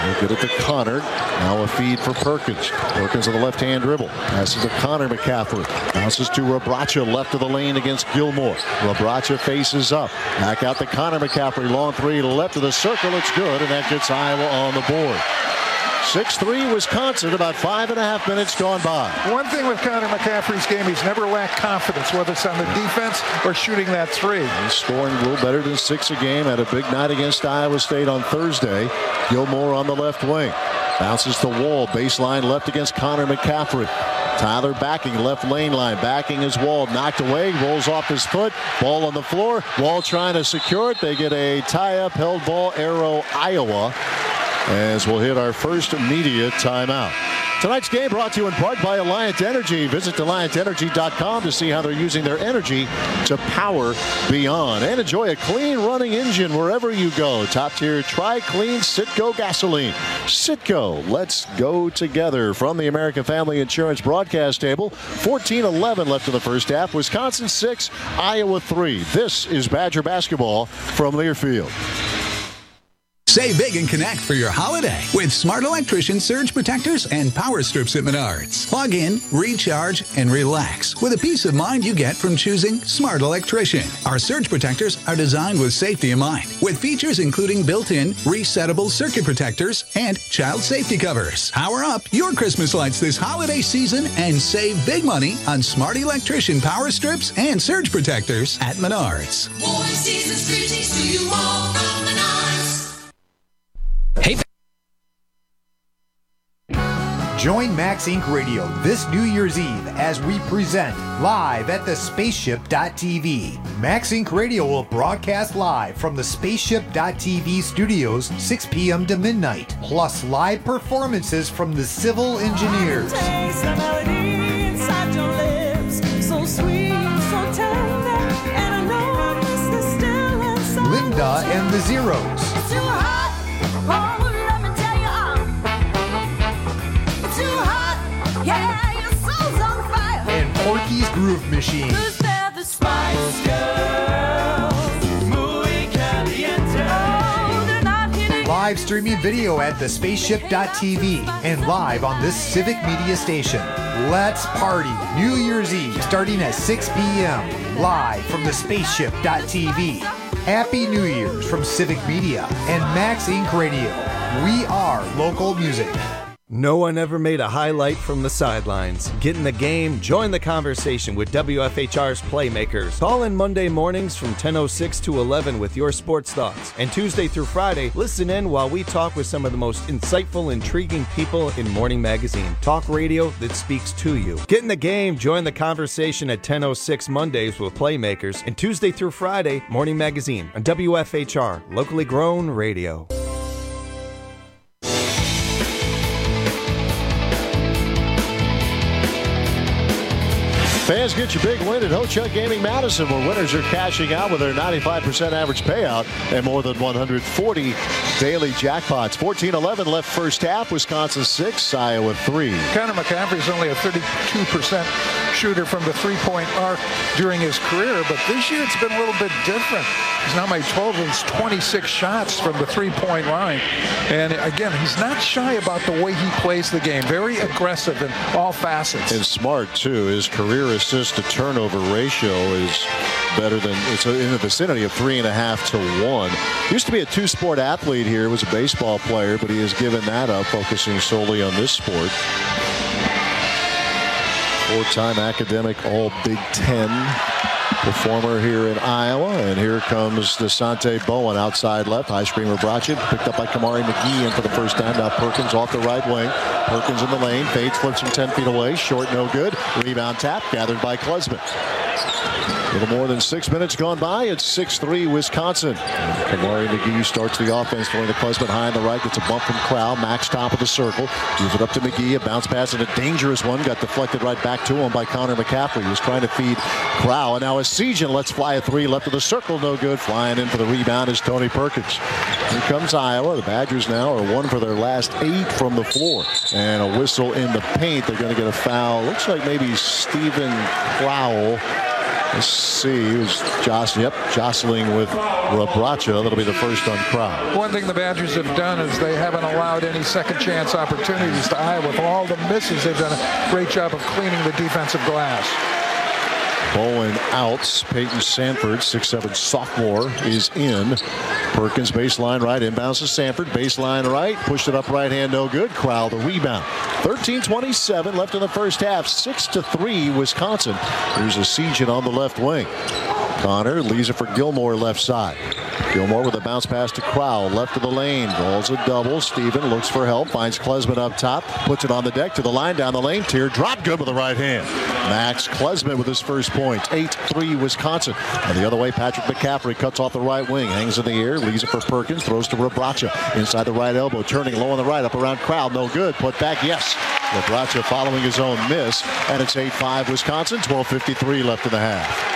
They'll get it to Connor. Now a feed for Perkins. Perkins with a left-hand dribble. Passes to Connor McCaffrey. Bounces to Rabracha left of the lane against Gilmore. Rabracha faces up. Back out to Connor McCaffrey. Long three left of the circle. It's good, and that gets Iowa on the board. six three Wisconsin, about five and a half minutes gone by. One thing with Connor McCaffrey's game, he's never lacked confidence, whether it's on the defense or shooting that three. He's scoring a little better than six a game. Had a big night against Iowa State on Thursday. Gilmore on the left wing. Bounces to Wall. Baseline left against Connor McCaffrey. Tyler backing left lane line. Backing his Wall. Knocked away. Rolls off his foot. Ball on the floor. Wall trying to secure it. They get a tie-up. Held ball. Arrow, Iowa. As we'll hit our first media timeout. Tonight's game brought to you in part by Alliant Energy. Visit alliant energy dot com to see how they're using their energy to power beyond. And enjoy a clean running engine wherever you go. Top tier Tri-Clean Citgo gasoline. Citgo, let's go together. From the American Family Insurance broadcast table, fourteen eleven left in the first half. Wisconsin six, Iowa three. This is Badger basketball from Learfield. Save big and connect for your holiday with Smart Electrician surge protectors and power strips at Menards. Plug in, recharge, and relax with the peace of mind you get from choosing Smart Electrician. Our surge protectors are designed with safety in mind, with features including built-in resettable circuit protectors and child safety covers. Power up your Christmas lights this holiday season and save big money on Smart Electrician power strips and surge protectors at Menards. Warm season's greetings to you all from Menards. Hey. Join Max Incorporated. Radio this New Year's Eve as we present live at the spaceship dot t v. Max Incorporated. Radio will broadcast live from the spaceship dot t v studios six p.m. to midnight, plus live performances from the Civil Engineers. Linda and the Zeros. And Porky's Groove Machine. Live streaming video at the spaceship dot t v and live on this Civic Media station. Let's party New Year's Eve starting at six p.m. live from the spaceship dot t v. Happy New Year's from Civic Media and Max Incorporated. Radio. We are local music. No one ever made a highlight from the sidelines. Get in the game, join the conversation with W F H R's Playmakers. Call in Monday mornings from ten oh six to eleven with your sports thoughts. And Tuesday through Friday, listen in while we talk with some of the most insightful, intriguing people in Morning Magazine. Talk radio that speaks to you. Get in the game, join the conversation at ten oh six Mondays with Playmakers. And Tuesday through Friday, Morning Magazine on W F H R, locally grown radio. Fans, get your big win at Ho-Chunk Gaming Madison, where winners are cashing out with their ninety-five percent average payout and more than one hundred forty daily jackpots. fourteen eleven left first half. Wisconsin six, Iowa three. Connor McCaffrey's only a thirty-two percent shooter from the three-point arc during his career, but this year it's been a little bit different. He's now made twelve of his twenty-six shots from the three-point line. And again, he's not shy about the way he plays the game. Very aggressive in all facets. And smart, too. His career assist to turnover ratio is better than, it's in the vicinity of three and a half to one. Used to be a two-sport athlete here, was a baseball player, but he has given that up, focusing solely on this sport. Four-time academic All Big Ten performer here in Iowa. And here comes Desante Bowen outside left. High screen Rabracha picked up by Kamari McGee in for the first time. Now Perkins off the right wing. Perkins in the lane. Fades, flips from ten feet away. Short, no good. Rebound tap gathered by Klesman. A little more than six minutes gone by. It's six three Wisconsin. Kamari McGee starts the offense, throwing to Klesman high on the right. Gets a bump from Crowell. Max top of the circle. Gives it up to McGee. A bounce pass and a dangerous one. Got deflected right back to him by Connor McCaffrey. He was trying to feed Crowell. And now a Sejan lets fly a three. Left of the circle. No good. Flying in for the rebound is Tony Perkins. Here comes Iowa. The Badgers now are one for their last eight from the floor. And a whistle in the paint. They're going to get a foul. Looks like maybe Stephen Crowell Let's see. He was jost- yep, jostling with Rebraca. That'll be the first on Crow. One thing the Badgers have done is they haven't allowed any second chance opportunities to Iowa. With all the misses, they've done a great job of cleaning the defensive glass. Bowen outs. Peyton Sanford, six seven sophomore, is in. Perkins baseline right, inbounds to Sanford. Baseline right, pushed it up right hand, no good. Crowell the rebound. thirteen twenty-seven left in the first half. six to three Wisconsin. Here's a Sejan on the left wing. Connor leaves it for Gilmore left side. Gilmore with a bounce pass to Crowell, left of the lane, draws a double. Steven looks for help, finds Klesman up top, puts it on the deck to the line, down the lane. Tear drop good with the right hand. Max Klesman with his first point. eight three Wisconsin. And the other way, Patrick McCaffrey cuts off the right wing, hangs in the air, leaves it for Perkins, throws to Rebraca inside the right elbow, turning low on the right, up around Crowell, no good. Put back, yes. Rebraca following his own miss, and it's eight five Wisconsin. twelve fifty-three left in the half.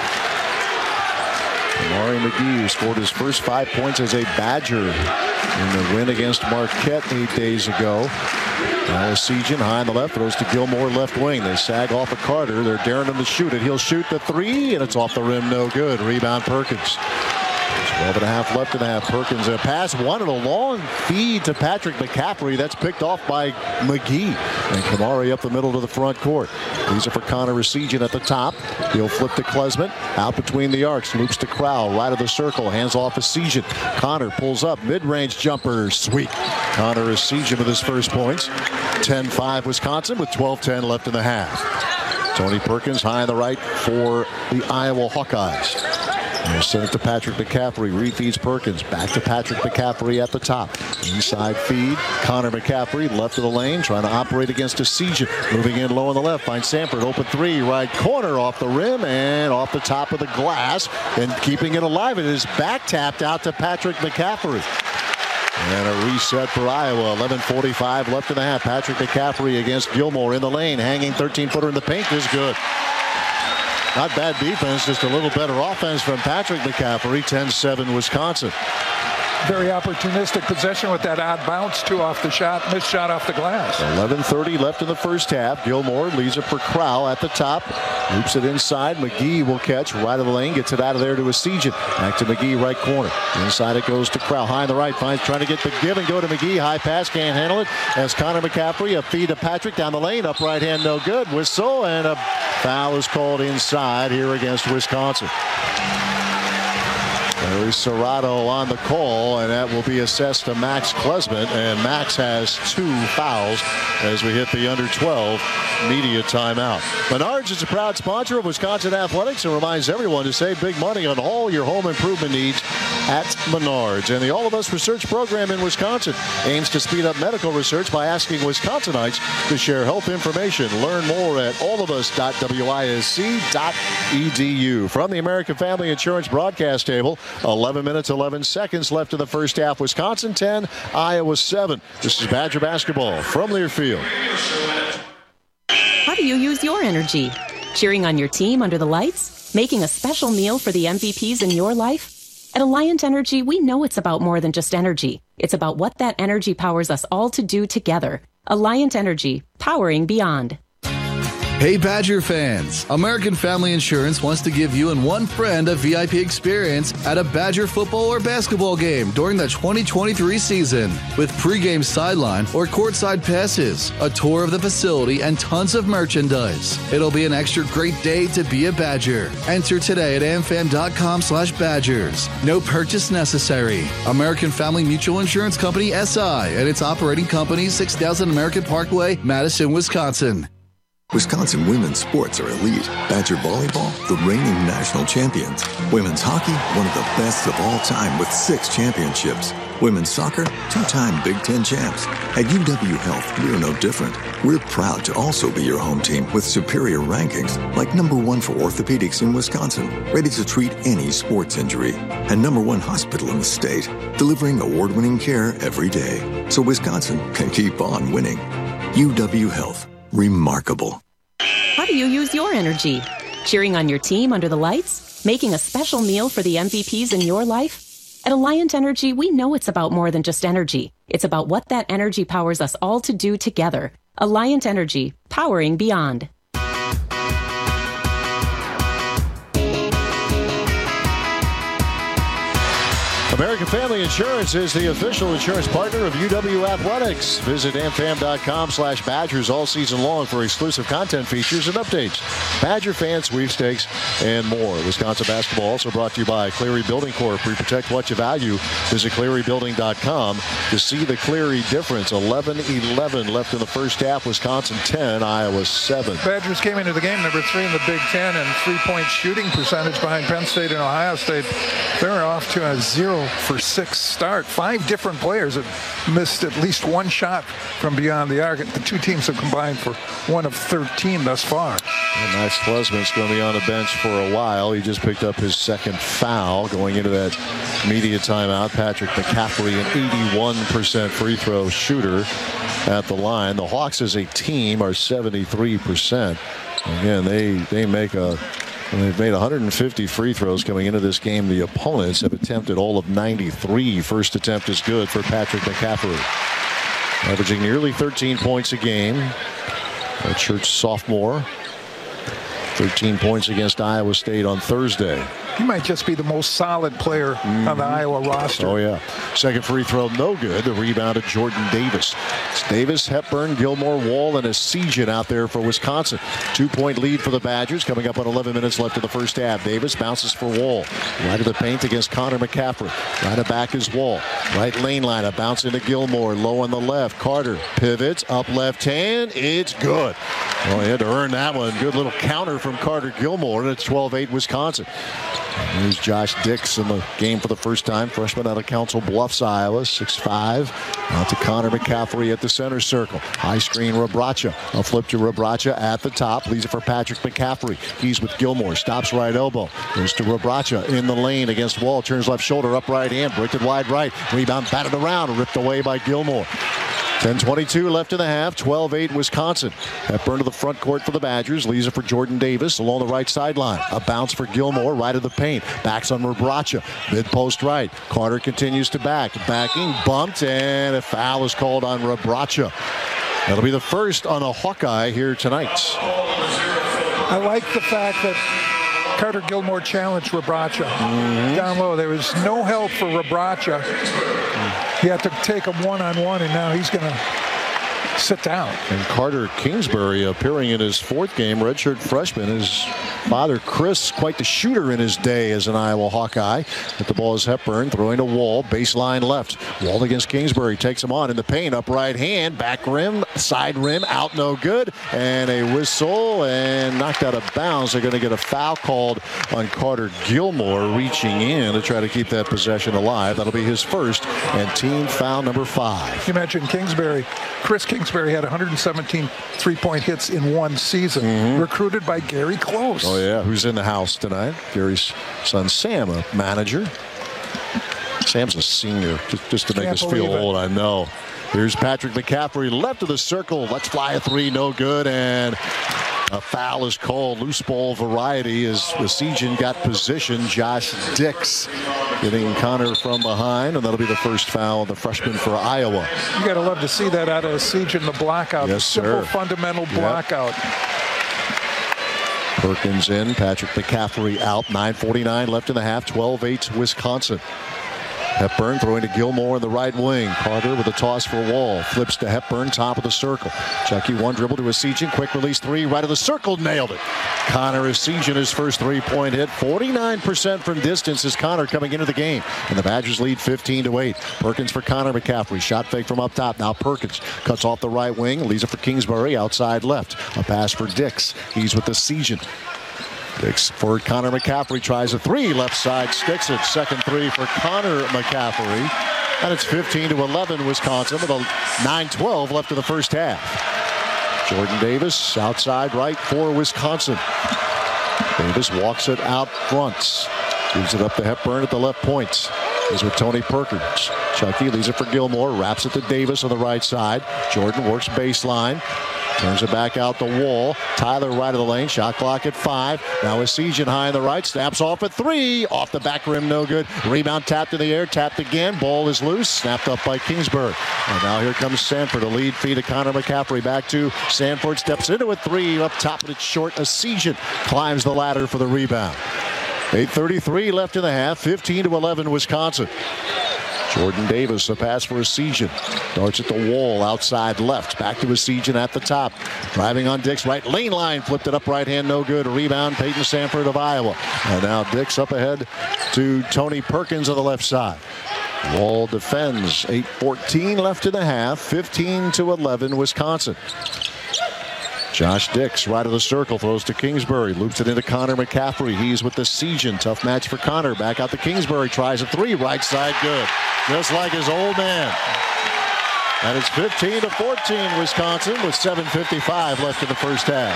Amari McGee scored his first five points as a Badger in the win against Marquette eight days ago. Now Sejan high on the left, throws to Gilmore left wing. They sag off of Carter. They're daring him to shoot it. He'll shoot the three, and it's off the rim, no good. Rebound Perkins. twelve and a half left in the half. Perkins a pass, one and a long feed to Patrick McCaffrey. That's picked off by McGee. And Kamari up the middle to the front court. Leaves it for Connor Sejan at the top. He'll flip to Klesman. Out between the arcs. Loops to Crowell. Right of the circle. Hands off to Sejan. Connor pulls up. Mid-range jumper. Sweet. Connor Sejan with his first points. ten five Wisconsin with twelve ten left in the half. Tony Perkins high on the right for the Iowa Hawkeyes. They'll send it to Patrick McCaffrey. Refeeds Perkins. Back to Patrick McCaffrey at the top. Inside feed. Connor McCaffrey left of the lane. Trying to operate against a Sejan. Moving in low on the left. Finds Sanford. Open three. Right corner off the rim and off the top of the glass. And keeping it alive. It is back tapped out to Patrick McCaffrey. And a reset for Iowa. eleven forty-five left in the half. Patrick McCaffrey against Gilmore in the lane. Hanging thirteen footer in the paint is good. Not bad defense, just a little better offense from Patrick McCaffrey. ten seven Wisconsin. Very opportunistic possession with that odd bounce, two off the shot, missed shot off the glass. eleven thirty left in the first half. Gilmore leaves it for Crowell at the top. Loops it inside. McGee will catch right of the lane, gets it out of there to a Sejan. Back to McGee, right corner. Inside it goes to Crowell. High on the right, finds trying to get the give and go to McGee. High pass, can't handle it. As Connor McCaffrey, a feed to Patrick down the lane. Up right hand, no good. Whistle, and a foul is called inside here against Wisconsin. There's Serrato on the call, and that will be assessed to Max Klesman, and Max has two fouls as we hit the under twelve media timeout. Menards is a proud sponsor of Wisconsin Athletics and reminds everyone to save big money on all your home improvement needs at Menards. And the All of Us Research Program in Wisconsin aims to speed up medical research by asking Wisconsinites to share health information. Learn more at all of us dot wisc dot e d u. From the American Family Insurance broadcast table, eleven minutes, eleven seconds left in the first half. Wisconsin ten, Iowa seven. This is Badger basketball from Learfield. How do you use your energy? Cheering on your team under the lights? Making a special meal for the M V Ps in your life? At Alliant Energy, we know it's about more than just energy. It's about what that energy powers us all to do together. Alliant Energy, powering beyond. Hey Badger fans, American Family Insurance wants to give you and one friend a V I P experience at a Badger football or basketball game during the twenty twenty-three season. With pregame sideline or courtside passes, a tour of the facility, and tons of merchandise. It'll be an extra great day to be a Badger. Enter today at amfam.com slash Badgers. No purchase necessary. American Family Mutual Insurance Company, S I, and its operating company, six thousand American Parkway, Madison, Wisconsin. Wisconsin women's sports are elite. Badger volleyball, the reigning national champions. Women's hockey, one of the best of all time with six championships. Women's soccer, two-time Big Ten champs. At U W Health, we're no different. We're proud to also be your home team with superior rankings, like number one for orthopedics in Wisconsin, ready to treat any sports injury, and number one hospital in the state, delivering award-winning care every day. So Wisconsin can keep on winning. U W Health. Remarkable. How do you use your energy? Cheering on your team under the lights? Making a special meal for the M V Ps in your life? At Alliant Energy, we know it's about more than just energy. It's about what that energy powers us all to do together. Alliant Energy, powering beyond. American Family Insurance is the official insurance partner of U W Athletics. Visit amfam.com slash Badgers all season long for exclusive content features and updates. Badger fan sweepstakes and more. Wisconsin basketball also brought to you by Cleary Building Corp. We protect what you value. Visit cleary building dot com to see the Cleary difference. eleven eleven left in the first half. Wisconsin ten, Iowa seven. Badgers came into the game number three in the Big Ten and three-point shooting percentage behind Penn State and Ohio State. They're off to a zero for six start. Five different players have missed at least one shot from beyond the arc. The two teams have combined for one of thirteen thus far. And Max Klesman's going to be on the bench for a while. He just picked up his second foul going into that media timeout. Patrick McCaffrey, an eighty-one percent free throw shooter at the line. The Hawks as a team are seventy-three percent. Again, they, they make a And they've made one hundred fifty free throws coming into this game. The opponents have attempted all of ninety-three. First attempt is good for Patrick McCaffrey. Averaging nearly thirteen points a game. A church sophomore. thirteen points against Iowa State on Thursday. He might just be the most solid player mm-hmm. on the Iowa roster. Oh, yeah. Second free throw, no good. The rebound of Jordan Davis. It's Davis, Hepburn, Gilmore, Wall, and Essegian out there for Wisconsin. Two-point lead for the Badgers coming up on eleven minutes left in the first half. Davis bounces for Wall. Right of the paint against Connor McCaffrey. Right of back is Wall. Right lane line, a bounce into Gilmore. Low on the left. Carter pivots, up left hand. It's good. Well, he had to earn that one. Good little counter from Carter Gilmore, and it's twelve eight Wisconsin. Here's Josh Dix in the game for the first time. Freshman out of Council Bluffs, Iowa, six five. Out to Connor McCaffrey at the center circle. High screen, Rebraca. A flip to Rebraca at the top. Leaves it for Patrick McCaffrey. He's with Gilmore. Stops right elbow. Goes to Rebraca in the lane against Wall. Turns left shoulder, up right hand. Bricked it wide right. Rebound batted around. Ripped away by Gilmore. ten twenty-two left in the half. twelve eight Wisconsin. Hepburn to the front court for the Badgers. Leaves it for Jordan Davis along the right sideline. A bounce for Gilmore right of the paint. Backs on Rebraca. Mid post right. Carter continues to back. Backing, bumped, and a foul is called on Rebraca. That'll be the first on a Hawkeye here tonight. I like the fact that Carter Gilmore challenged Rebraca mm-hmm. down low. There was no help for Rebraca. He had to take him one-on-one, and now he's going to sit down. And Carter Kingsbury appearing in his fourth game, redshirt freshman. His father, Chris, quite the shooter in his day as an Iowa Hawkeye. But the ball is Hepburn, throwing to Wall, baseline left. Wall against Kingsbury, takes him on in the paint, up right hand, back rim, side rim, out no good. And a whistle, and knocked out of bounds. They're going to get a foul called on Carter Gilmore, reaching in to try to keep that possession alive. That'll be his first, and team foul number five. You mentioned Kingsbury. Chris Kingsbury had one hundred seventeen three-point hits in one season, mm-hmm. recruited by Gary Close. Oh, yeah, who's in the house tonight? Gary's son, Sam, a manager. Sam's a senior, just, just to make Can't us feel it. old, I know. Here's Patrick McCaffrey, left of the circle. Let's fly a three, no good, and a foul is called. Loose ball variety as Essegian got position. Josh Dix getting Connor from behind, and that'll be the first foul of the freshman for Iowa. You got to love to see that out of Essegian, the blockout. Yes, the simple, sir. fundamental Yep. blockout. Perkins in, Patrick McCaffrey out. nine forty-nine left in the half. twelve eight Wisconsin. Hepburn throwing to Gilmore in the right wing. Carter with a toss for Wall. Flips to Hepburn, top of the circle. Chucky one dribble to Essegian. Quick release three, right of the circle. Nailed it. Connor Essegian, his first three-point hit. forty-nine percent from distance is Connor coming into the game. And the Badgers lead fifteen to eight. Perkins for Connor McCaffrey. Shot fake from up top. Now Perkins cuts off the right wing. Leaves it for Kingsbury outside left. A pass for Dix. He's with Essegian. Dix for Connor McCaffrey, tries a three, left side, sticks it. Second three for Connor McCaffrey. And it's fifteen to eleven Wisconsin with a nine twelve left in the first half. Jordan Davis outside right for Wisconsin. Davis walks it out front. Gives it up to Hepburn at the left point. He's with Tony Perkins. Chucky leaves it for Gilmore, wraps it to Davis on the right side. Jordan works baseline. Turns it back out the Wall. Tyler right of the lane. Shot clock at five. Now Essegian high on the right. Snaps off at three. Off the back rim, no good. Rebound tapped in the air. Tapped again. Ball is loose. Snapped up by Kingsbury. And now here comes Sanford. A lead feed to Connor McCaffrey. Back to Sanford. Steps into a three. Up top, but it's short. Essegian climbs the ladder for the rebound. eight thirty-three left in the half. fifteen to eleven Wisconsin. Jordan Davis, a pass for Essegian. Darts at the wall, outside left. Back to Essegian at the top. Driving on Dix, right lane line. Flipped it up right hand, no good. Rebound, Peyton Sanford of Iowa. And now Dix up ahead to Tony Perkins on the left side. Wall defends. eight fourteen left in the half. fifteen to eleven Wisconsin. Josh Dix, right of the circle, throws to Kingsbury, loops it into Connor McCaffrey. He's with the Essegian. Tough match for Connor. Back out to Kingsbury, tries a three, right side, good. Just like his old man. And it's fifteen to fourteen Wisconsin with seven fifty-five left in the first half.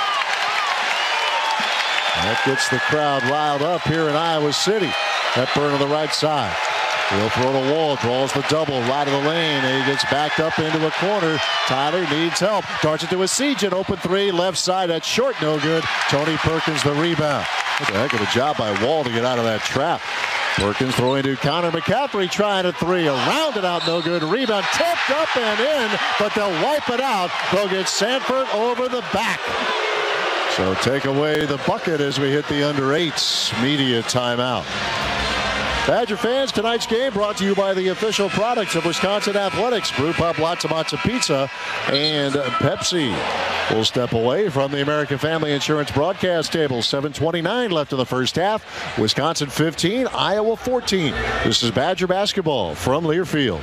That gets the crowd riled up here in Iowa City. Hepburn on the right side. He'll throw the wall, draws the double, right of the lane, and he gets backed up into a corner. Tyler needs help. Darts it to Essegian, open three, left side, that's short, no good. Tony Perkins the rebound. That's a heck of a job by Wall to get out of that trap. Perkins throwing to Connor McCaffrey, trying a three, around it out, no good. Rebound tipped up and in, but they'll wipe it out. They'll get Sanford over the back. So take away the bucket as we hit the under eights media timeout. Badger fans, tonight's game brought to you by the official products of Wisconsin Athletics. Brew Pub, Lots of Matzo Pizza, and Pepsi. We'll step away from the American Family Insurance broadcast table. seven twenty-nine left in the first half. Wisconsin fifteen, Iowa fourteen. This is Badger basketball from Learfield.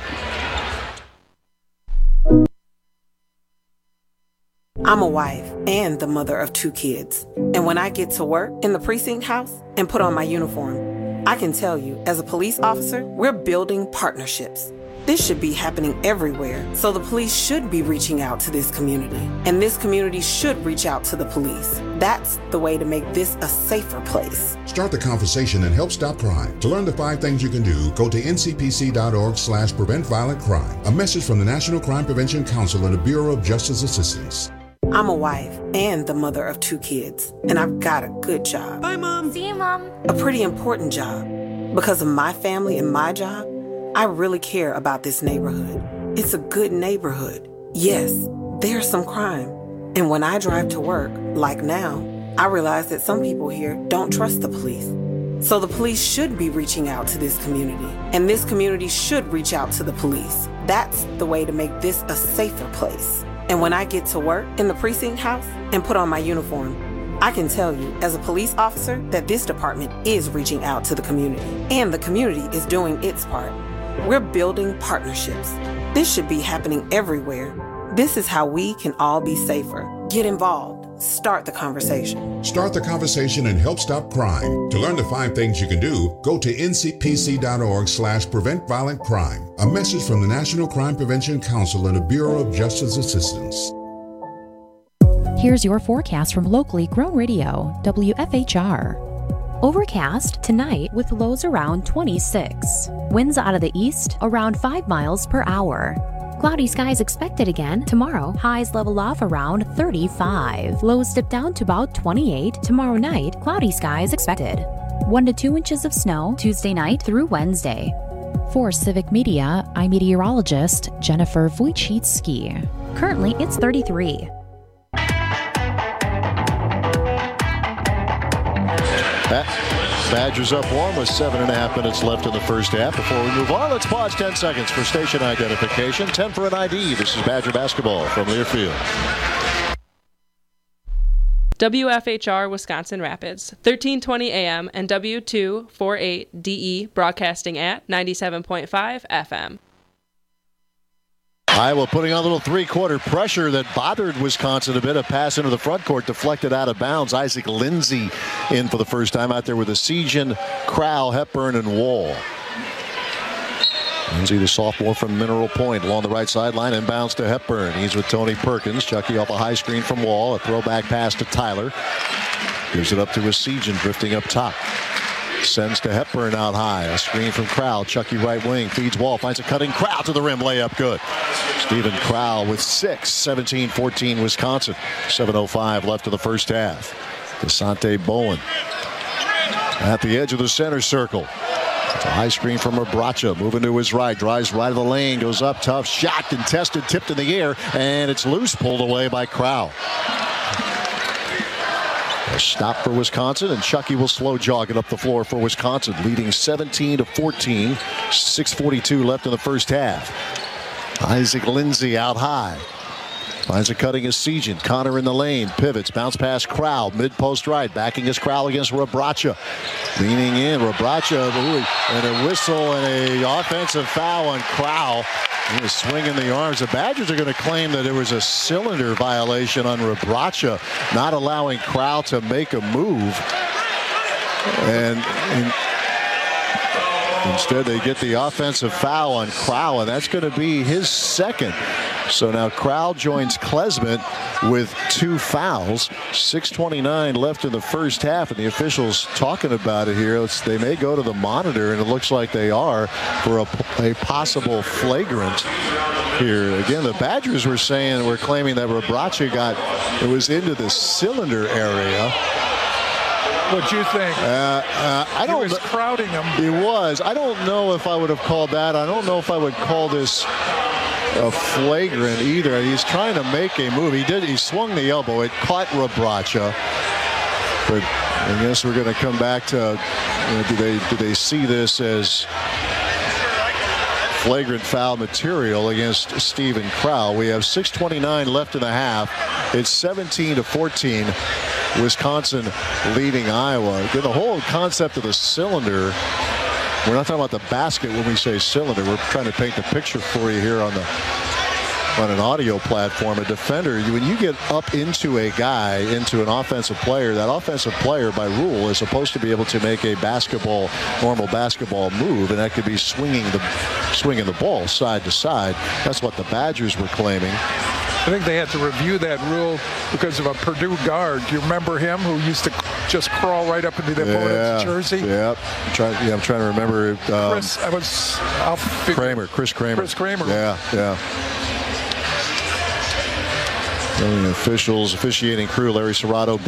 I'm a wife and the mother of two kids. And when I get to work in the precinct house and put on my uniform, I can tell you, as a police officer, we're building partnerships. This should be happening everywhere, so the police should be reaching out to this community, and this community should reach out to the police. That's the way to make this a safer place. Start the conversation and help stop crime. To learn the five things you can do, go to N C P C dot org slash prevent violent crime. A message from the National Crime Prevention Council and the Bureau of Justice Assistance. I'm a wife and the mother of two kids, and I've got a good job. Bye, Mom. See you, Mom. A pretty important job. Because of my family and my job, I really care about this neighborhood. It's a good neighborhood. Yes, there's some crime. And when I drive to work, like now, I realize that some people here don't trust the police. So the police should be reaching out to this community, and this community should reach out to the police. That's the way to make this a safer place. And when I get to work in the precinct house and put on my uniform, I can tell you, as a police officer, that this department is reaching out to the community, and the community is doing its part. We're building partnerships. This should be happening everywhere. This is how we can all be safer. Get involved. Start the conversation. Start the conversation and help stop crime. To learn the five things you can do, go to N C P C dot org slash prevent violent crime. A message from the National Crime Prevention Council and the Bureau of Justice Assistance. Here's your forecast from locally grown radio, W F H R. Overcast tonight with lows around twenty-six. Winds out of the east around five miles per hour. Cloudy skies expected again tomorrow. Highs level off around thirty-five. Lows dip down to about twenty-eight. Tomorrow night, cloudy skies expected. One to two inches of snow Tuesday night through Wednesday. For Civic Media, I'm meteorologist Jennifer Wojcicki. Currently, it's thirty-three. Badgers up one with seven and a half minutes left in the first half. Before we move on, let's pause ten seconds for station identification. ten for an I D. This is Badger basketball from Learfield. W F H R Wisconsin Rapids, thirteen twenty A M and W two forty-eight D E broadcasting at ninety-seven point five F M. Iowa putting on a little three-quarter pressure that bothered Wisconsin a bit. A pass into the front court deflected out of bounds. Isaac Lindsey in for the first time out there with Essegian, Crowell, Hepburn, and Wall. Lindsey, the sophomore from Mineral Point, along the right sideline, inbounds to Hepburn. He's with Tony Perkins. Chucky off a high screen from Wall. A throwback pass to Tyler. Gives it up to Essegian, drifting up top. Sends to Hepburn out high. A screen from Crowell. Chucky right wing. Feeds Wall. Finds a cutting Crowell to the rim. Layup good. Stephen Crowell with six. seventeen fourteen Wisconsin. seven oh five left in the first half. Desante Bowen at the edge of the center circle. It's a high screen from Abracha. Moving to his right. Drives right of the lane. Goes up. Tough shot. Contested. Tipped in the air. And it's loose. Pulled away by Crowell. Stop for Wisconsin, and Chucky will slow jog it up the floor for Wisconsin, leading seventeen to fourteen. six forty-two left in the first half. Isaac Lindsey out high. Finds a cutting is Sejan. Connor in the lane. Pivots. Bounce pass Crowell. Mid-post right. Backing his Crowell against Rebraca. Leaning in. Rebraca. And a whistle and a offensive foul on Crowell. He was swinging the arms. The Badgers are going to claim that there was a cylinder violation on Rebraca, not allowing Crowell to make a move. And, and instead they get the offensive foul on Crowell, and that's going to be his second. So now Crowell joins Klesmit with two fouls. six twenty-nine left in the first half, and the officials talking about it here. It's, they may go to the monitor, and it looks like they are, for a, a possible flagrant here. Again, the Badgers were saying, were claiming that Rebraca got, it was into the cylinder area. What'd you think? Uh, uh, I don't. He was crowding him. He was. I don't know if I would have called that. I don't know if I would call this a flagrant either. He's trying to make a move. He did. He swung the elbow. It caught Rebraca. But I guess we're going to come back to, you know, do they do they see this as flagrant foul material against Stephen Crowell? We have six twenty-nine left in the half. It's seventeen to fourteen. Wisconsin leading Iowa. Again, the whole concept of the cylinder. We're not talking about the basket when we say cylinder. We're trying to paint the picture for you here on the on an audio platform. A defender, when you get up into a guy, into an offensive player, that offensive player by rule is supposed to be able to make a basketball, normal basketball move, and that could be swinging the swinging the ball side to side. That's what the Badgers were claiming. I think they had to review that rule because of a Purdue guard. Do you remember him who used to just crawl right up into the opponent's yeah, jersey? Yeah, I'm trying, yeah, I'm trying to remember. Um, Chris, I was, I'll figure, Kramer, Chris Kramer. Chris Kramer. Yeah, yeah. The officials, officiating crew, Larry Serrato,